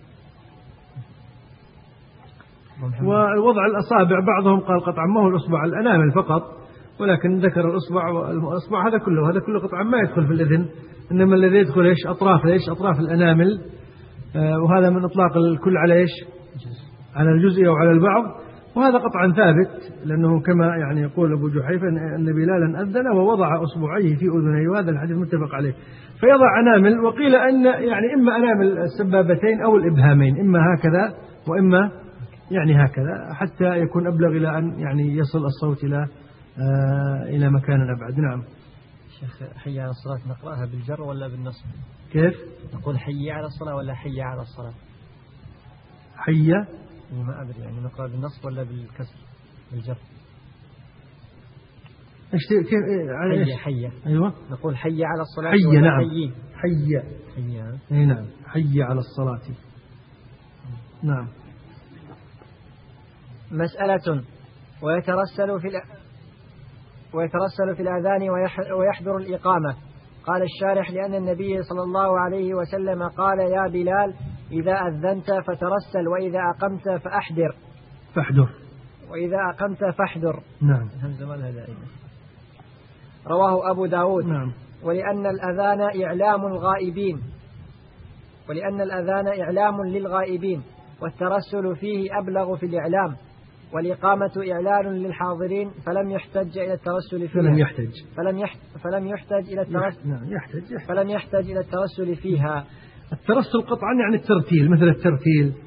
Speaker 2: ووضع الأصابع بعضهم قال قطعا ما هو الأصبع الأنامل فقط، ولكن ذكر الأصبع والأصبع هذا كله قطعا ما يدخل في الأذن، إنما الذي يدخل أطراف الأنامل. وهذا من إطلاق الكل على على الجزء أو على البعض، وهذا قطعا ثابت لأنه كما يعني يقول أبو جحيفة أن بلالا أذن ووضع أصبعيه في أذنيه، وهذا الحديث متفق عليه. فيضع أنامل، وقيل أن يعني إما أنامل السبابتين أو الإبهامين، إما هكذا وإما يعني هكذا، حتى يكون أبلغ إلى أن يعني يصل الصوت إلى مكان أبعد. نعم.
Speaker 1: شيخ، حي على الصلاة نقرأها بالجر ولا بالنصب؟
Speaker 2: كيف؟
Speaker 1: نقول حي على الصلاة ولا حي على الصلاة؟
Speaker 2: حي
Speaker 1: ما أدري يعني نقرأ بالنصب ولا بالكسر بالجر؟
Speaker 2: كيف؟
Speaker 1: حي.
Speaker 2: أيوة.
Speaker 1: نقول حي على الصلاة.
Speaker 2: حي. نعم.
Speaker 1: حي.
Speaker 2: نعم. حي على الصلاة. نعم.
Speaker 1: مسألة: ويترسل في الأذان ويحضر الإقامة. قال الشارح: لأن النبي صلى الله عليه وسلم قال: يا بلال إذا أذنت فترسل، وإذا أقمت فأحضر، وإذا أقمت فاحضر.
Speaker 2: نعم.
Speaker 1: رواه أبو داود.
Speaker 2: نعم.
Speaker 1: ولأن الأذان إعلام للغائبين، والترسل فيه أبلغ في الإعلام، والإقامة إعلان للحاضرين، فلم يحتج إلى الترسل فيها. فلم يحتج إلى الترسل فيها.
Speaker 2: الترسل قطعا يعني الترتيل، مثل الترتيل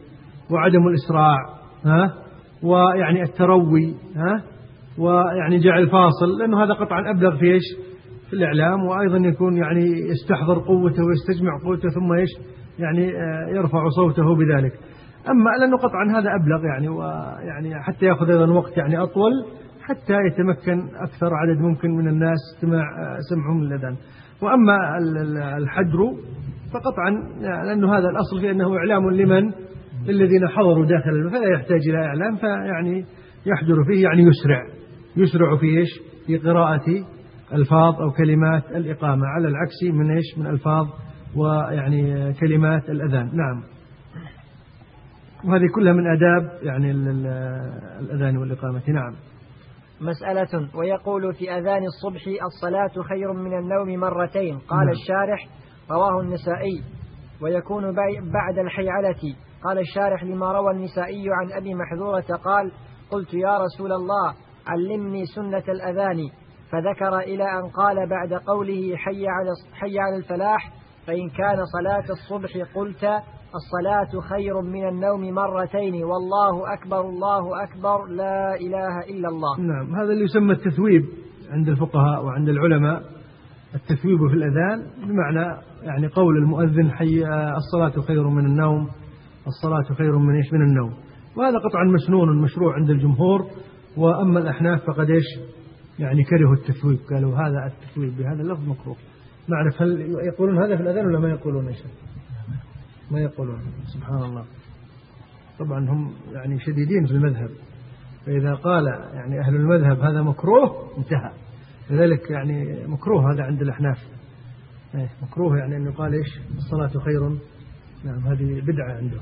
Speaker 2: وعدم الإسراع ويعني التروي ويعني جعل فاصل، لأنه هذا قطعا أبلغ في إيش في الإعلام، وأيضا يكون يعني يستحضر قوته ويستجمع قوته ثم إيش يعني يرفع صوته بذلك. أما لأنه قطعا هذا أبلغ يعني ويعني حتى يأخذ أيضا وقت يعني أطول حتى يتمكن أكثر عدد ممكن من الناس سمعهم للأذان. وأما الحجر فقطعا لأنه هذا الأصل في أنه إعلام لمن الذين حضروا داخل، فلا يحتاج إلى إعلام، فيعني يحجر فيه يعني يسرع في إيش في قراءة ألفاظ أو كلمات الإقامة، على العكس من إيش من ألفاظ ويعني كلمات الأذان. نعم. وهذه كلها من آداب يعني الأذان والإقامة. نعم.
Speaker 1: مسألة: ويقول في أذان الصبح الصلاة خير من النوم مرتين. قال الشارح: رواه النسائي ويكون بعد الحيعلة. قال الشارح: لما روى النسائي عن أبي محذورة قال: قلت يا رسول الله علمني سنة الأذان، فذكر إلى أن قال بعد قوله حي على الفلاح: فإن كان صلاة الصبح قلت الصلاة خير من النوم مرتين، والله أكبر الله أكبر لا إله إلا الله.
Speaker 2: نعم. هذا اللي يسمى التثويب عند الفقهاء وعند العلماء. التثويب في الأذان بمعنى يعني قول المؤذن حي الصلاة خير من النوم، الصلاة خير من إيش من النوم. وهذا قطعا مسنون مشروع عند الجمهور. وأما الأحناف فقد إيش يعني كرهوا التثويب، قالوا هذا التثويب بهذا اللفظ مكروه. ما أعرف هل يقولون هذا في الأذان ولا ما يقولون إيش؟ ما يقولون. سبحان الله. طبعا هم يعني شديدين في المذهب، فإذا قال يعني أهل المذهب هذا مكروه انتهى. لذلك يعني مكروه هذا عند الأحناف، مكروه يعني أنه قال إيش الصلاة خير. نعم. هذه بدعة عندهم.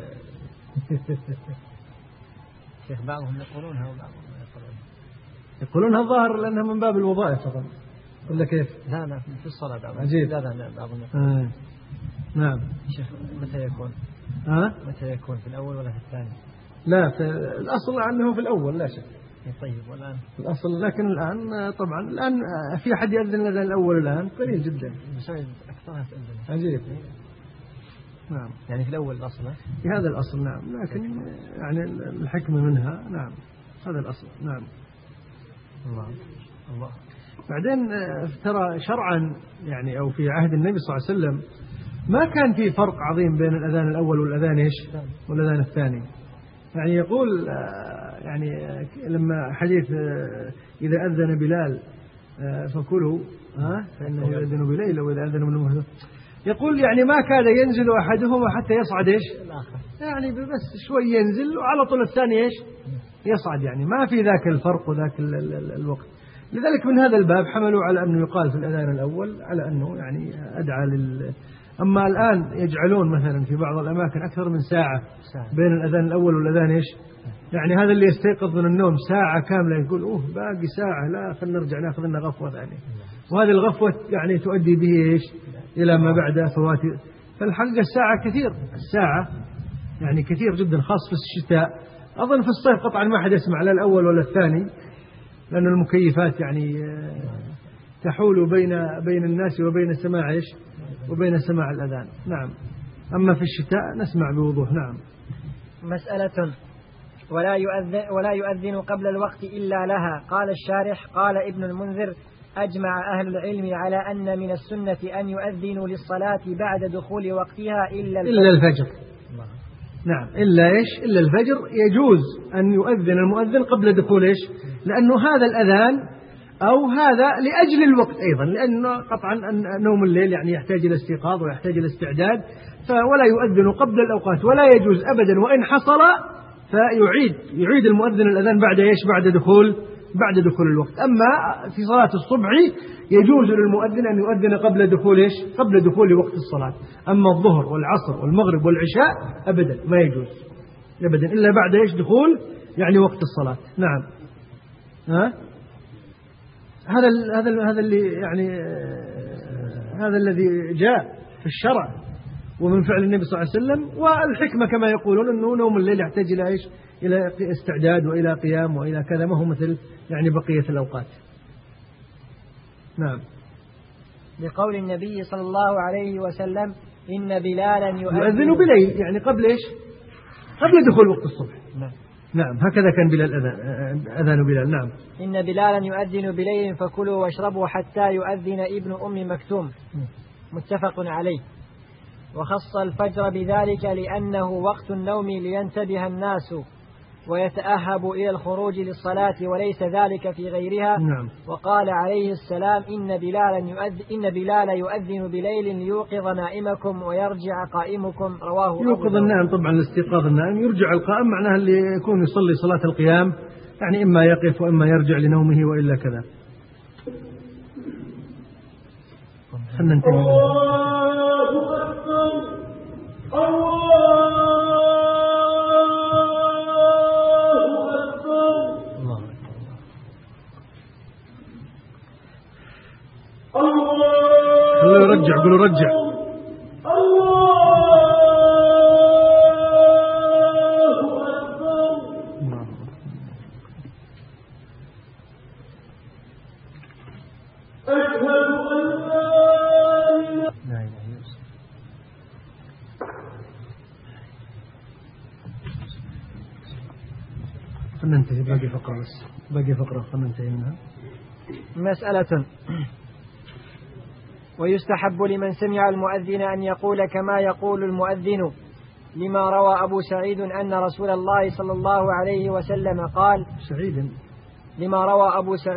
Speaker 1: كيف بعضهم يقولونها وبعضهم
Speaker 2: يقولونها الظاهر لأنها من باب الوظائف طبعا، ولا كيف؟
Speaker 1: لا في الصلاة بعضهم.
Speaker 2: عجيب.
Speaker 1: لا بعضهم
Speaker 2: نعم.
Speaker 1: شيخ متى يكون؟ متى يكون في الأول ولا في الثاني؟
Speaker 2: لا في الأصل أنه في الأول لا شك.
Speaker 1: طيب والآن
Speaker 2: الأصل، لكن الآن طبعا الآن في أحد يأذن الأذان الأول الآن قليل جدا.
Speaker 1: أكثرها تأذن.
Speaker 2: عجيب. نعم.
Speaker 1: يعني في الأول الأصل
Speaker 2: في هذا الأصل. نعم. لكن يعني الحكمة منها. نعم. هذا الأصل. نعم.
Speaker 1: الله.
Speaker 2: بعدين ترى شرعا يعني أو في عهد النبي صلى الله عليه وسلم ما كان في فرق عظيم بين الأذان الأول والأذان إيش والأذان الثاني. يعني يقول يعني لما حديث إذا أذن بلال فكلوا فإنه يؤذن بليل وإذا أذن من المهدى، يقول يعني ما كان ينزل أحدهما حتى يصعد إيش يعني بس شوي ينزل وعلى طول الثاني إيش يصعد، يعني ما في ذاك الفرق وذاك الوقت. لذلك من هذا الباب حملوا على أنه يقال في الأذان الأول على أنه يعني أدعى أما الآن يجعلون مثلا في بعض الأماكن أكثر من ساعة بين الأذان الأول والأذان إيش يعني هذا اللي يستيقظ من النوم ساعة كاملة يقول باقي ساعة، لا خلنا نرجع ناخذ لنا غفوة ثانية، وهذه الغفوة يعني تؤدي به إيش إلى ما بعد فوات. فالحقيقة الساعة كثير، الساعة يعني كثير جدا، خاص في الشتاء. أظن في الصيف قطعا ما حد يسمع لا الأول ولا الثاني، لأن المكيفات يعني تحول بين الناس وبين سماع إيش وبين سماع الأذان. نعم. أما في الشتاء نسمع بوضوح. نعم.
Speaker 1: مسألة: ولا يؤذن قبل الوقت إلا لها. قال الشارح: قال ابن المنذر: أجمع أهل العلم على أن من السنة أن يؤذنوا للصلاة بعد دخول وقتها إلا
Speaker 2: الفجر. نعم. إلا إيش إلا الفجر يجوز أن يؤذن المؤذن قبل دخول إيش، لأنه هذا الأذان أو هذا لأجل الوقت أيضا، لأنه قطعا نوم الليل يعني يحتاج إلى استيقاظ ويحتاج إلى استعداد، ولا يؤذن قبل الأوقات ولا يجوز أبدا، وإن حصل فيعيد المؤذن الأذان بعد إيش بعد دخول الوقت. أما في صلاة الصبح يجوز للمؤذن أن يؤذن قبل دخول إيش قبل دخول وقت الصلاة. أما الظهر والعصر والمغرب والعشاء أبدا ما يجوز أبدا إلا بعد إيش دخول يعني وقت الصلاة. نعم. هذا اللي يعني هذا الذي جاء في الشرع ومن فعل النبي صلى الله عليه وسلم، والحكمة كما يقولون أنه نوم الليل يحتاج إلى إيش إلى استعداد وإلى قيام وإلى كذا، ما هو مثل يعني بقية الأوقات. نعم.
Speaker 1: لقول النبي صلى الله عليه وسلم: إن بلالا
Speaker 2: يؤذن بليل، يعني قبل إيش قبل دخول وقت الصبح. نعم هكذا كان بلال أذان بلال. نعم.
Speaker 1: إن بلالا يؤذن بليل فكلوا واشربوا حتى يؤذن ابن أم مكتوم، متفق عليه. وخص الفجر بذلك لأنه وقت النوم لينتبه الناس ويتأهب إلى الخروج للصلاة وليس ذلك في غيرها.
Speaker 2: نعم.
Speaker 1: وقال عليه السلام إن بلالا يؤذن بليل ليوقظ نائمكم ويرجع قائمكم، رواه
Speaker 2: يوقظ النائم. طبعا الاستيقاظ النائم، يرجع القائم معناها اللي يكون يصلي صلاة القيام، يعني إما يقف وإما يرجع لنومه وإلا كذا. خلنا ننتهي. رجع، قولوا رجع. خلنا ننتهي، باقي فقرة بس، باقي فقرة خلنا ننتهي منها.
Speaker 1: مسألة: ويستحب لمن سمع المؤذن أن يقول كما يقول المؤذن، لما روى أبو سعيد أن رسول الله صلى الله عليه وسلم قال. لما روى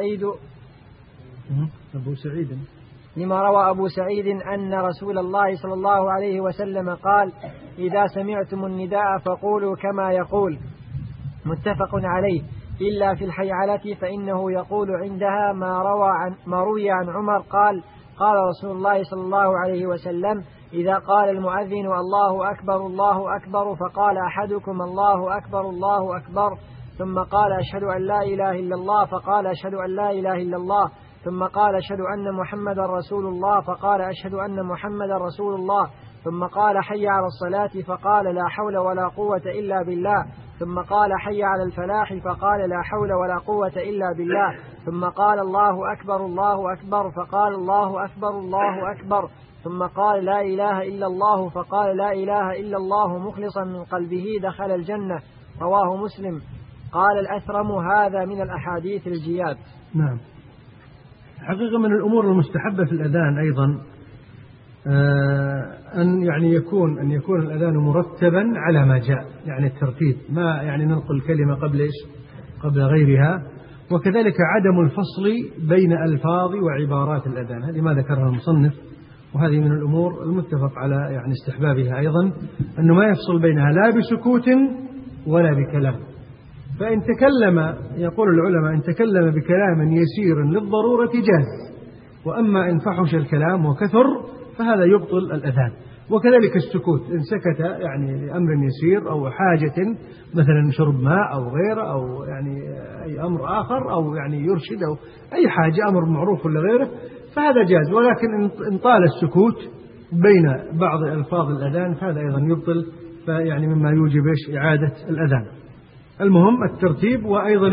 Speaker 1: أبو سعيد أن رسول الله صلى الله عليه وسلم قال: إذا سمعتم النداء فقولوا كما يقول، متفق عليه. إلا في الحيعلة فإنه يقول عندها ما روي عن عمر قال: قال رسول الله صلى الله عليه وسلم: إذا قال المؤذن الله أكبر الله أكبر فقال أحدكم الله أكبر الله أكبر، ثم قال أشهد أن لا إله إلا الله فقال أشهد أن لا إله إلا الله، ثم قال أشهد أن محمد رسول الله فقال أشهد أن محمد رسول الله، ثم قال حي على الصلاة فقال لا حول ولا قوة إلا بالله، ثم قال حي على الفلاح فقال لا حول ولا قوة إلا بالله، ثم قال الله أكبر الله أكبر فقال الله أكبر الله أكبر، ثم قال لا إله إلا الله فقال لا إله إلا الله مخلصا من قلبه دخل الجنة، رواه مسلم. قال الأثرم: هذا من الأحاديث الجياد.
Speaker 2: نعم. حقيقة من الأمور المستحبة في الأذان أيضا أن يكون الأذان مرتبا على ما جاء، يعني الترتيب، ما يعني ننقل كلمة قبل غيرها، وكذلك عدم الفصل بين ألفاظ وعبارات الأذان، هذه ما ذكرها المصنف، وهذه من الأمور المتفق على يعني استحبابها أيضا، أنه ما يفصل بينها لا بسكوت ولا بكلام. فإن تكلم، يقول العلماء، إن تكلم بكلام يسير للضرورة جاز، وأما إن فحش الكلام وكثر فهذا يبطل الأذان. وكذلك السكوت إن سكت يعني لأمر يسير أو حاجة، مثلا شرب ماء أو غيره، أو يعني أي أمر آخر، أو يعني يرشد أو أي حاجة، أمر معروف ولا غيره، فهذا جاز. ولكن إن طال السكوت بين بعض ألفاظ الأذان فهذا أيضا يبطل، فيعني مما يوجب إعادة الأذان. المهم الترتيب، وأيضا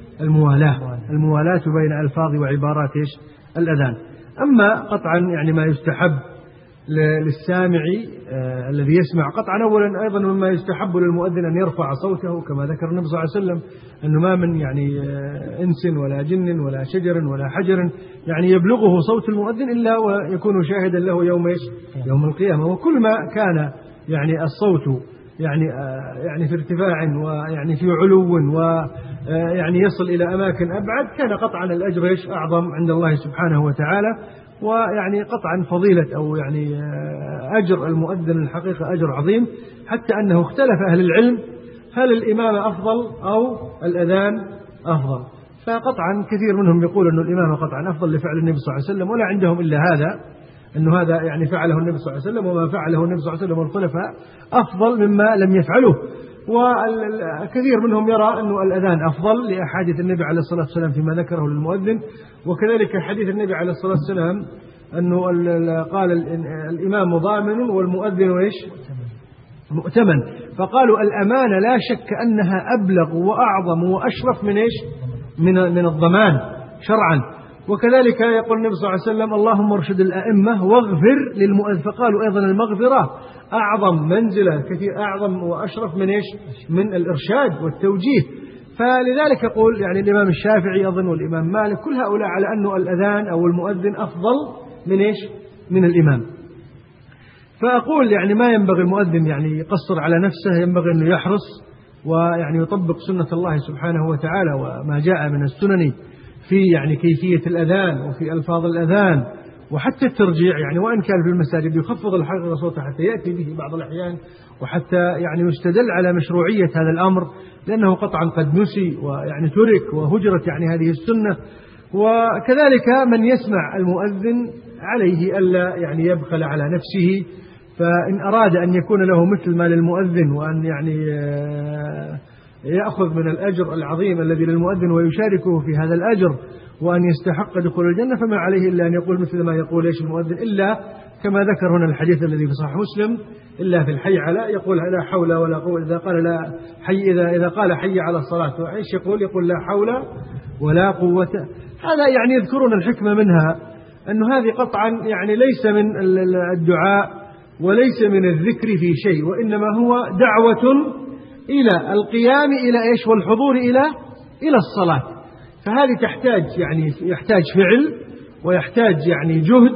Speaker 2: الموالاة بين ألفاظ وعبارات الأذان. أما قطعا يعني ما يستحب للسامع الذي يسمع قطعا، أولا أيضا مما يستحب للمؤذن أن يرفع صوته، كما ذكر النبي صلى الله عليه وسلم أنه ما من يعني إنس ولا جن ولا شجر ولا حجر يعني يبلغه صوت المؤذن إلا ويكون شاهدا له يوم القيامة. وكل ما كان يعني الصوت يعني في ارتفاع ويعني في علو ويعني يصل إلى أماكن أبعد، كان قطعا الأجر أعظم عند الله سبحانه وتعالى، ويعني قطعا فضيلة أو يعني أجر المؤذن الحقيقة أجر عظيم، حتى أنه اختلف أهل العلم هل الإمامة أفضل أو الأذان أفضل. فقطعا كثير منهم يقول أن الإمامة قطعا أفضل لفعل النبي صلى الله عليه وسلم، ولا عندهم إلا هذا، أنه هذا يعني فعله النبي صلى الله عليه وسلم، وما فعله النبي صلى الله عليه وسلم والخلفاء أفضل مما لم يفعله. وكثير منهم يرى أن الأذان أفضل لأحاديث النبي عليه الصلاة والسلام فيما ذكره للمؤذن، وكذلك حديث النبي عليه الصلاة والسلام أنه قال الإمام ضامن والمؤذن مؤتمن. فقالوا الأمانة لا شك أنها أبلغ وأعظم وأشرف من الضمان شرعا. وكذلك يقول النبي صلى الله عليه وسلم اللهم ارشد الأئمة واغفر للمؤذن. فقالوا أيضا المغفرة أعظم منزلة كثير، أعظم وأشرف من إيش؟ من الإرشاد والتوجيه. فلذلك يقول يعني الإمام الشافعي أظن والإمام مالك كل هؤلاء على أنه الأذان أو المؤذن أفضل من إيش؟ من الإمام. فأقول يعني ما ينبغي المؤذن يعني يقصر على نفسه، ينبغي أنه يحرص ويعني يطبق سنة الله سبحانه وتعالى وما جاء من السنن في يعني كيفية الأذان وفي ألفاظ الأذان وحتى الترجيع، يعني وإن كان في المساجد يخفض الحقيقة صوته حتى يأتي به بعض الأحيان، وحتى يعني يستدل على مشروعية هذا الأمر لأنه قطعا قد نسي ويعني ترك وهجرت يعني هذه السنة. وكذلك من يسمع المؤذن عليه ألا يعني يبخل على نفسه، فإن أراد أن يكون له مثل ما للمؤذن وأن يعني يأخذ من الأجر العظيم الذي للمؤذن ويشاركه في هذا الأجر وأن يستحق دخول الجنة، فما عليه إلا أن يقول مثل ما يقول إيش المؤذن، إلا كما ذكر هنا الحديث الذي في صحيح مسلم إلا في الحي على، يقول لا حول ولا قوة. إذا قال لا حي إذا قال حي على الصلاة إيش يقول لا حول ولا قوة. هذا يعني يذكرون الحكمة منها أنه هذه قطعا يعني ليس من الدعاء وليس من الذكر في شيء، وإنما هو دعوة إلى القيام إلى إيش والحضور إلى الصلاة. فهذه تحتاج يعني يحتاج فعل ويحتاج يعني جهد.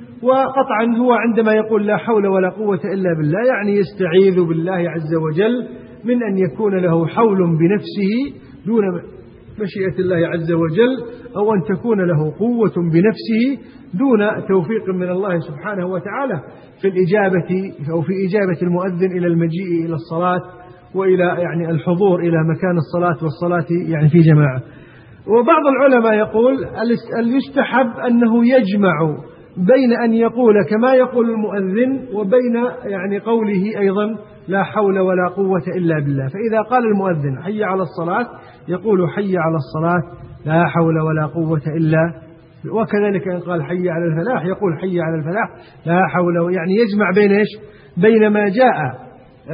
Speaker 2: وقطعا هو عندما يقول لا حول ولا قوة إلا بالله يعني يستعيذ بالله عز وجل من أن يكون له حول بنفسه دون مشيئة الله عز وجل، أو أن تكون له قوة بنفسه دون توفيق من الله سبحانه وتعالى في الإجابة أو في إجابة المؤذن إلى المجيء إلى الصلاة وإلى يعني الحضور إلى مكان الصلاة والصلاة يعني في جماعة. وبعض العلماء يقول يستحب أنه يجمع بين أن يقول كما يقول المؤذن وبين يعني قوله أيضا لا حول ولا قوة إلا بالله. فإذا قال المؤذن حي على الصلاة يقول حي على الصلاة لا حول ولا قوة إلا، وكذلك إن قال حي على الفلاح يقول حي على الفلاح لا حول، يعني يجمع بين إيش؟ بين ما جاء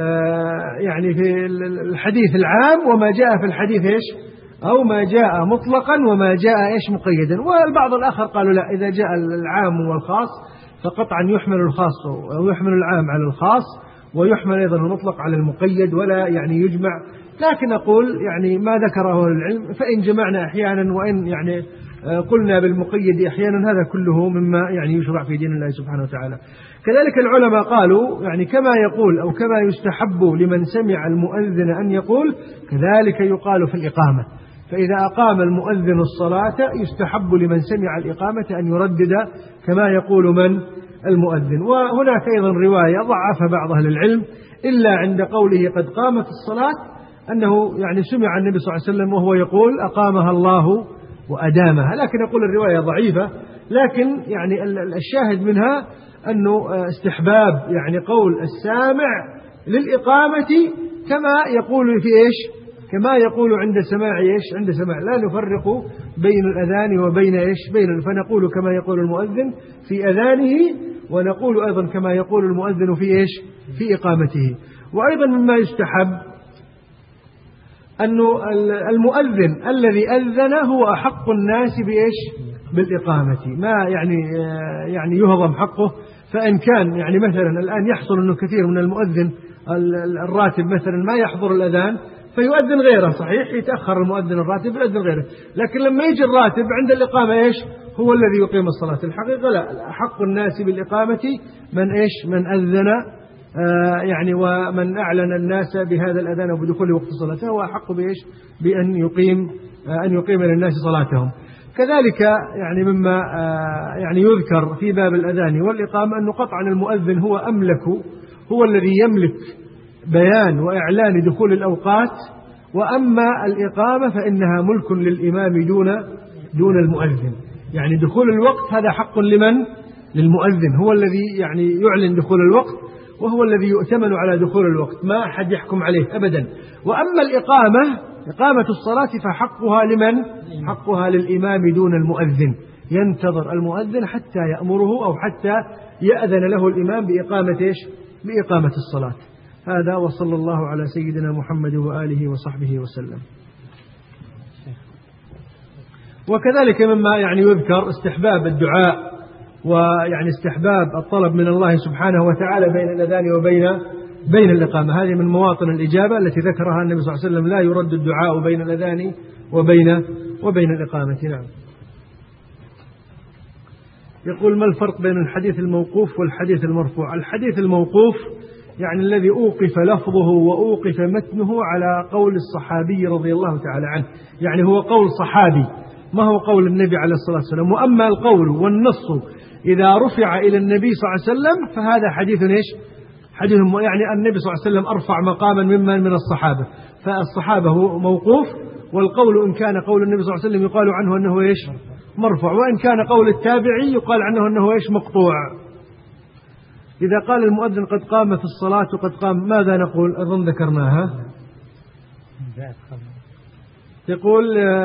Speaker 2: يعني في الحديث العام وما جاء في الحديث إيش؟ أو ما جاء مطلقا وما جاء إيش مقيدا. والبعض الآخر قالوا لا، إذا جاء العام والخاص فقطعا يحمل الخاص أو يحمل العام على الخاص ويحمل أيضا المطلق على المقيد ولا يعني يجمع. لكن أقول يعني ما ذكره العلم، فإن جمعنا أحيانا وإن يعني قلنا بالمقيد أحيانا هذا كله مما يعني يشرع في دين الله سبحانه وتعالى. كذلك العلماء قالوا يعني كما يقول أو كما يستحب لمن سمع المؤذن أن يقول كذلك يقال في الإقامة. فإذا أقام المؤذن الصلاة يستحب لمن سمع الإقامة أن يردد كما يقول من المؤذن. وهناك أيضا رواية ضعفها بعض أهل العلم إلا عند قوله قد قامت الصلاة أنه يعني سمع النبي صلى الله عليه وسلم وهو يقول أقامها الله وأدامها، لكن يقول الرواية ضعيفة. لكن يعني الشاهد منها أنه استحباب يعني قول السامع للإقامة كما يقول في إيش؟ كما يقول عند سماع إيش؟ عند سماع، لا نفرق بين الأذان وبين إيش؟ فنقول كما يقول المؤذن في أذانه ونقول أيضا كما يقول المؤذن في إيش؟ في إقامته. وأيضا مما يستحب أنه المؤذن الذي أذن هو أحق الناس بإيش؟ بالإقامة، ما يعني يهضم حقه. فإن كان يعني مثلا الآن يحصل أنه كثير من المؤذن الراتب مثلا ما يحضر الأذان فيؤذن غيره، صحيح يتأخر المؤذن الراتب يؤذن غيره، لكن لما يجي الراتب عند الإقامة إيش؟ هو الذي يقيم الصلاة. الحقيقة لا، أحق الناس بالإقامة من إيش؟ من أذن يعني ومن أعلن الناس بهذا الأذان وبدخول وقت صلاته هو أحق بإيش؟ بأن يقيم للناس صلاتهم. كذلك يعني مما يعني يذكر في باب الأذان والإقامة أنه قطعا المؤذن هو أملك، هو الذي يملك بيان وإعلان دخول الأوقات، وأما الإقامة فإنها ملك للإمام دون المؤذن. يعني دخول الوقت هذا حق للمؤذن، هو الذي يعني يعلن دخول الوقت وهو الذي يؤتمن على دخول الوقت، ما أحد يحكم عليه أبدا. وأما إقامة الصلاة فحقها لمن؟ حقها للإمام دون المؤذن، ينتظر المؤذن حتى يأمره أو حتى يأذن له الإمام بإقامة الصلاة. هذا وصلى الله على سيدنا محمد وآله وصحبه وسلم. وكذلك مما يعني يذكر استحباب الدعاء، ويعني استحباب الطلب من الله سبحانه وتعالى بين الأذان وبين الإقامة. هذه من مواطن الإجابة التي ذكرها النبي صلى الله عليه وسلم، لا يرد الدعاء بين الأذان وبين الإقامة. نعم. يقول: ما الفرق بين الحديث الموقوف والحديث المرفوع؟ الحديث الموقوف يعني الذي أوقف لفظه وأوقف متنه على قول الصحابي رضي الله تعالى عنه، يعني هو قول صحابي ما هو قول النبي عليه الصلاة والسلام. وأما القول والنص إذا رفع إلى النبي صلى الله عليه وسلم فهذا حديث حديث يعني النبي صلى الله عليه وسلم أرفع مقاما من الصحابة، فالصحابة هو موقوف، والقول إن كان قول النبي صلى الله عليه وسلم يقال عنه أنه مرفوع، وإن كان قول التابعي يقال عنه أنه مقطوع. إذا قال المؤذن قد قامت الصلاة وقد قام، ماذا نقول؟ أظن ذكرناها. يقول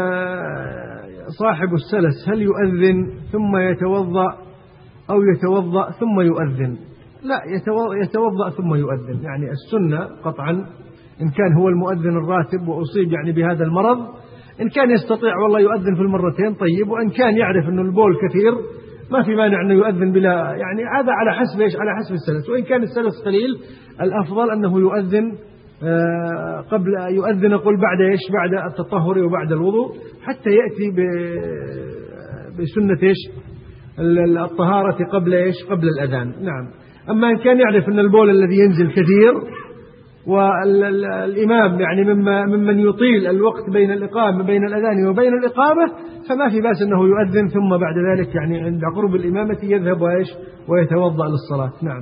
Speaker 2: صاحب السلس: هل يؤذن ثم يتوضأ أو يتوضأ ثم يؤذن؟ لا، يتوضأ ثم يؤذن. يعني السنة قطعا إن كان هو المؤذن الراتب وأصيب يعني بهذا المرض، إن كان يستطيع والله يؤذن في المرتين طيب، وإن كان يعرف أن البول كثير ما في مانع أنه يؤذن بلا، يعني هذا على حسب على حسب السلس. وإن كان السلس قليل الأفضل أنه يؤذن قبل يؤذن، نقول بعد بعد التطهر وبعد الوضوء، حتى يأتي بسنة الطهارة قبل الأذان. نعم. أما إن كان يعرف أن البول الذي ينزل كثير والإمام يعني ممن يطيل الوقت بين الأذان وبين الإقامة، فما في بأس أنه يؤذن ثم بعد ذلك يعني عند قرب الإمامة يذهب ويتوضأ للصلاة. نعم.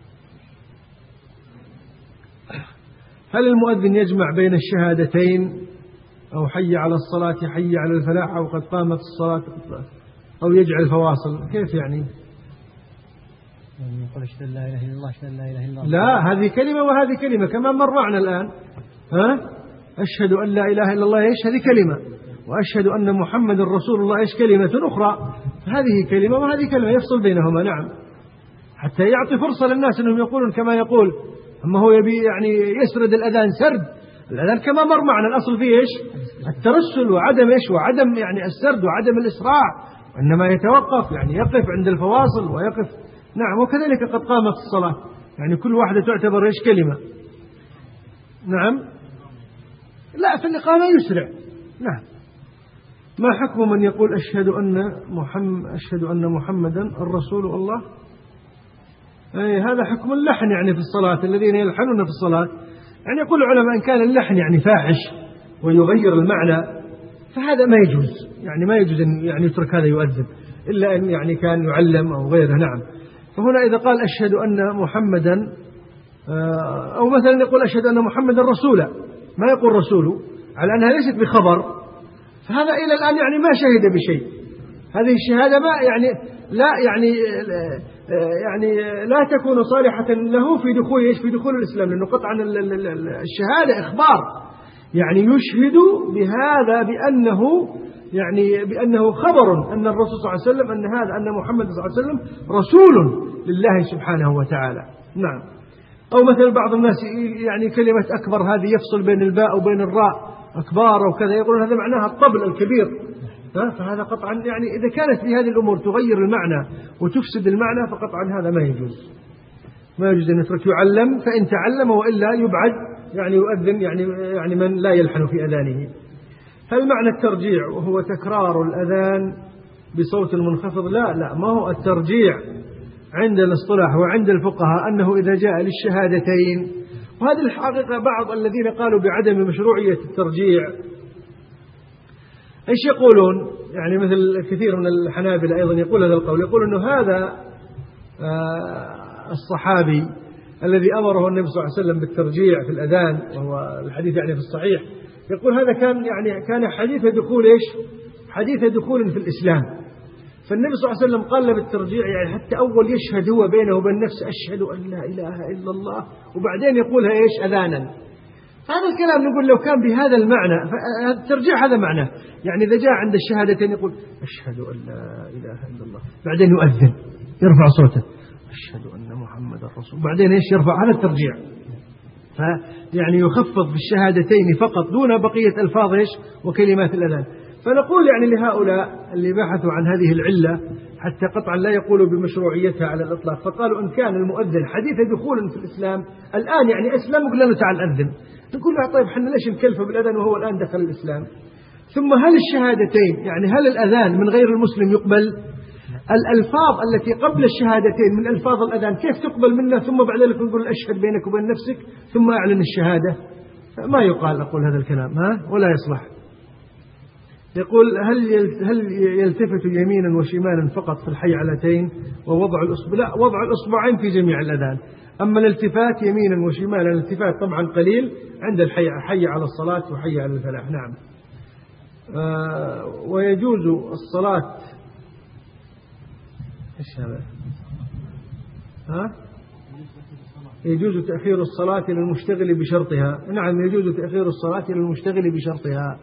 Speaker 2: هل المؤذن يجمع بين الشهادتين أو حي على الصلاة حي على الفلاح أو قد قامت الصلاة، أو يجعل فواصل؟ كيف يعني؟
Speaker 1: يقول أشهد أن لا إله إلا الله، أشهد أن لا إله إلا الله.
Speaker 2: لا، هذه كلمة وهذه كلمة كما مر معنا الآن. أشهد أن لا إله إلا الله هذه كلمة، وأشهد أن محمد رسول الله كلمة أخرى. هذه كلمة وهذه كلمة، يفصل بينهما. نعم. حتى يعطي فرصة للناس أنهم يقولون كما يقول. أما هو يبي يعني يسرد الأذان سرد. الأذان كما مر معنا الأصل فيه الترسل وعدم يعني السرد وعدم الإسراع، إنما يتوقف يعني يقف عند الفواصل ويقف. نعم. وكذلك قد قامت الصلاة، يعني كل واحدة تعتبر كلمة. نعم. لا، في الإقامة يسرع. نعم. ما حكم من يقول أشهد أن محمدا الرسول الله؟ هذا حكم اللحن يعني في الصلاة، الذين يلحنون في الصلاة. يعني يقول العلماء إن كان اللحن يعني فاحش ويغير المعنى فهذا ما يجوز، يعني ما يجوز أن يعني يترك هذا يؤذن، إلا أن يعني كان يعلم أو غيره. نعم. فهنا إذا قال أشهد أن محمدا، أو مثلا يقول أشهد أن محمدا رسولا، ما يقول رسوله، على أنها ليست بخبر، فهذا إلى الآن يعني ما شهد بشيء. هذه الشهادة ما يعني لا تكون صالحة له في دخول الإسلام، لأنه قطعا الشهادة إخبار، يعني يشهد بهذا بأنه خبر أن الرسول صلى الله عليه وسلم أن محمد صلى الله عليه وسلم رسول لله سبحانه وتعالى. نعم. أو مثل بعض الناس يعني كلمة أكبر هذه يفصل بين الباء وبين الراء، أكبار وكذا، يقولون هذا معناها الطبل الكبير. فهذا قطعا يعني إذا كانت في هذه الأمور تغير المعنى وتفسد المعنى فقطعا هذا ما يجوز أن يترك يعلم، فإن تعلم وإلا يبعد، يعني يؤذن يعني من لا يلحن في أذانه. هل معنى الترجيع وهو تكرار الأذان بصوت منخفض؟ لا، ما هو الترجيع عند الاصطلاح وعند الفقهاء أنه إذا جاء للشهادتين، وهذه الحقيقة بعض الذين قالوا بعدم مشروعية الترجيع إيش يقولون؟ يعني مثل كثير من الحنابلة أيضا يقول هذا القول، يقول أنه هذا الصحابي الذي أمره النبي صلى الله عليه وسلم بالترجيع في الأذان، وهو الحديث يعني في الصحيح، يقول هذا كان حديث دخول في الإسلام، فالنبي صلى الله عليه وسلم قال بالترجيع، يعني حتى أول يشهد هو بينه وبين نفسه أشهد أن لا إله إلا الله، وبعدين يقولها أذانا. هذا الكلام نقول لو كان بهذا المعنى، فالترجيع هذا معناه، يعني إذا جاء عند الشهادتين يقول أشهد أن لا إله إلا الله، بعدين يؤذن يرفع صوته أشهد أن محمد رسول، بعدين يرفع، هذا الترجيع. فيعني يخفض في الشهادتين فقط دون بقية ألفاظ وكلمات الأذان. فنقول يعني لهؤلاء اللي بحثوا عن هذه العلة حتى قطعا لا يقولوا بمشروعيتها على الإطلاق، فقالوا إن كان المؤذن حديث دخول في الإسلام الآن يعني أسلم وقال له تعال أذن، نقول له طيب حنا ليش نكلفه بالأذان وهو الآن دخل الإسلام؟ ثم هل الشهادتين يعني هل الأذان من غير المسلم يقبل؟ الألفاظ التي قبل الشهادتين من ألفاظ الأذان كيف تقبل منها ثم بعد ذلك نقول أشهد بينك وبين نفسك ثم أعلن الشهادة؟ ما يقال أقول هذا الكلام ولا يصلح. يقول هل يلتفت يمينا وشمالا فقط في الحيعلتين ووضع الأصبع؟ لا، وضع الأصبعين في جميع الأذان. أما الالتفات يمينا وشمالا الالتفات طبعا قليل عند حي على الصلاة وحي على الفلاح. نعم. ويجوز الصلاة إيش هذا؟ يجوز تأخير الصلاة إلى المشتغل بشرطها. نعم يجوز تأخير الصلاة إلى المشتغل بشرطها.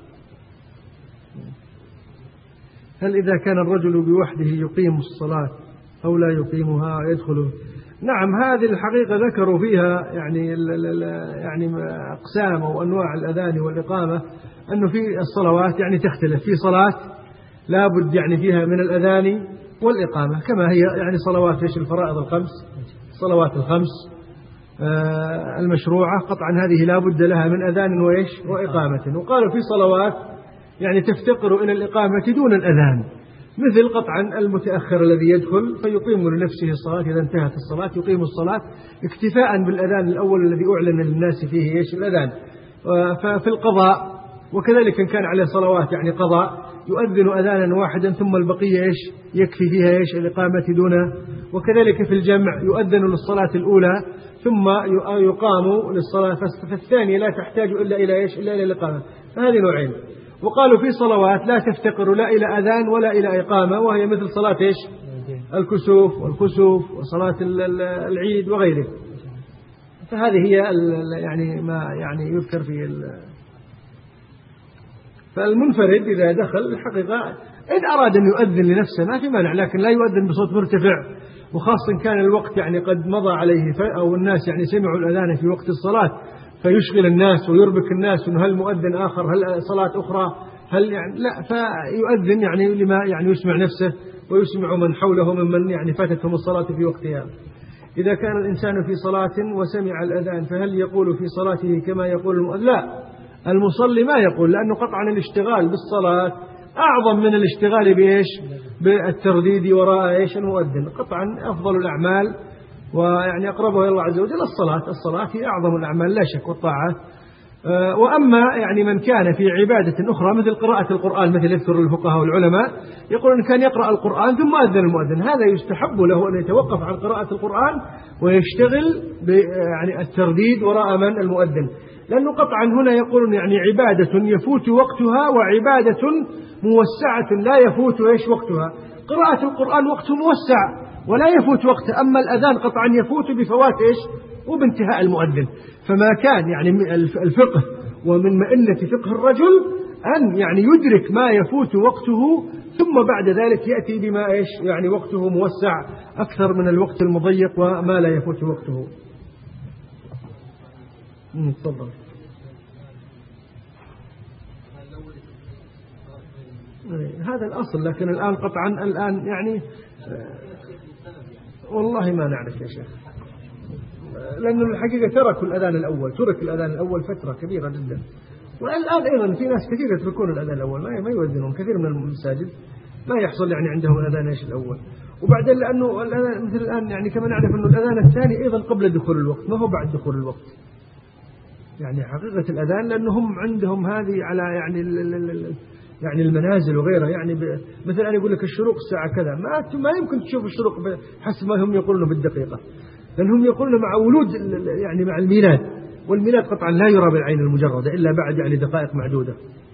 Speaker 2: هل إذا كان الرجل بوحده يقيم الصلاة أو لا يقيمها يدخل؟ نعم هذه الحقيقة ذكروا فيها يعني أقسام وأنواع الأذان والإقامة، أنه في الصلوات يعني تختلف، في صلاة لا بد يعني فيها من الأذان والإقامة كما هي يعني صلوات الفرائض الخمس، صلوات الخمس المشروعة قطعا هذه لا بد لها من أذان وإقامة. وقالوا في صلوات يعني تفتقر إلى الإقامة دون الأذان، مثل قطعا المتأخر الذي يدخل فيقيم لنفسه الصلاة إذا انتهت الصلاة يقيم الصلاة اكتفاء بالأذان الأول الذي أعلن للناس فيه الأذان. ففي القضاء وكذلك إن كان عليه صلوات يعني قضاء يؤذن أذانا واحدا ثم البقية يكفي فيها الإقامة دونه. وكذلك في الجمع يؤذن للصلاة الأولى ثم يقام للصلاة، فالثانية لا تحتاج إلا إلى الإقامة. فهذه نوعين. وقالوا في صلوات لا تفتقر لا إلى أذان ولا إلى إقامة، وهي مثل صلاة الكسوف والخسوف وصلاة العيد وغيره. فهذه هي يعني ما يعني يذكر في فالمنفرد إذا دخل الحقيقة إن أراد أن يؤذن لنفسه ما في مانع، لكن لا يؤذن بصوت مرتفع، وخاصة إن كان الوقت يعني قد مضى عليه أو الناس يعني سمعوا الأذان في وقت الصلاة فيشغل الناس ويربك الناس إنه هل مؤذن آخر هل صلاة أخرى هل يعني لا، فيؤذن يعني لما يعني يسمع نفسه ويسمع من حوله ممن يعني فاتتهم الصلاة في وقتها. إذا كان الإنسان في صلاة وسمع الأذان فهل يقول في صلاته كما يقول المؤذن؟ لا، المصلي ما يقول، لأنه قطعا الاشتغال بالصلاة أعظم من الاشتغال بالترديد وراء المؤذن. قطعا أفضل الأعمال ويعني أقربها إلى الله عز وجل الصلاة هي أعظم الأعمال لا شك والطاعات. وأما يعني من كان في عبادة أخرى مثل قراءة القرآن، مثل يذكر الفقهاء والعلماء يقول إن كان يقرأ القرآن ثم أذن المؤذن هذا يستحب له أن يتوقف عن قراءة القرآن ويشتغل يعني الترديد وراء من المؤذن، لأنه قطعا هنا يقولون يعني عبادة يفوت وقتها وعبادة موسعة لا يفوت وقتها. قراءة القرآن وقته موسع ولا يفوت وقته، أما الأذان قطعا يفوت بفوات وبانتهاء المؤذن. فما كان يعني الفقه ومن مئنة فقه الرجل أن يعني يدرك ما يفوت وقته ثم بعد ذلك يأتي بما يعني وقته موسع أكثر من الوقت المضيق وما لا يفوت وقته. تفضل. هذا الأصل، لكن الآن قطعا الآن يعني والله ما نعرف يا شيخ، لأنه الحقيقة ترك الأذان الأول فترة كبيرة جدا، والآن أيضا في ناس كثير يتركون الأذان الأول ما يؤذنون. كثير من المساجد ما يحصل يعني عندهم الأذان الأول، وبعدين لأنه الأذان مثل الآن يعني كما نعرف أنه الأذان الثاني أيضا قبل دخول الوقت ما هو بعد دخول الوقت. يعني حقيقة الأذان لأنهم عندهم هذه على يعني المنازل وغيرها، يعني مثلا أنا يقول لك الشروق الساعة كذا ما يمكن تشوف الشروق حسب ما هم يقولون بالدقيقة، لأنهم يقولون مع ولود يعني مع الميلاد، والميلاد قطعا لا يرى بالعين المجردة إلا بعد يعني دقائق معدودة.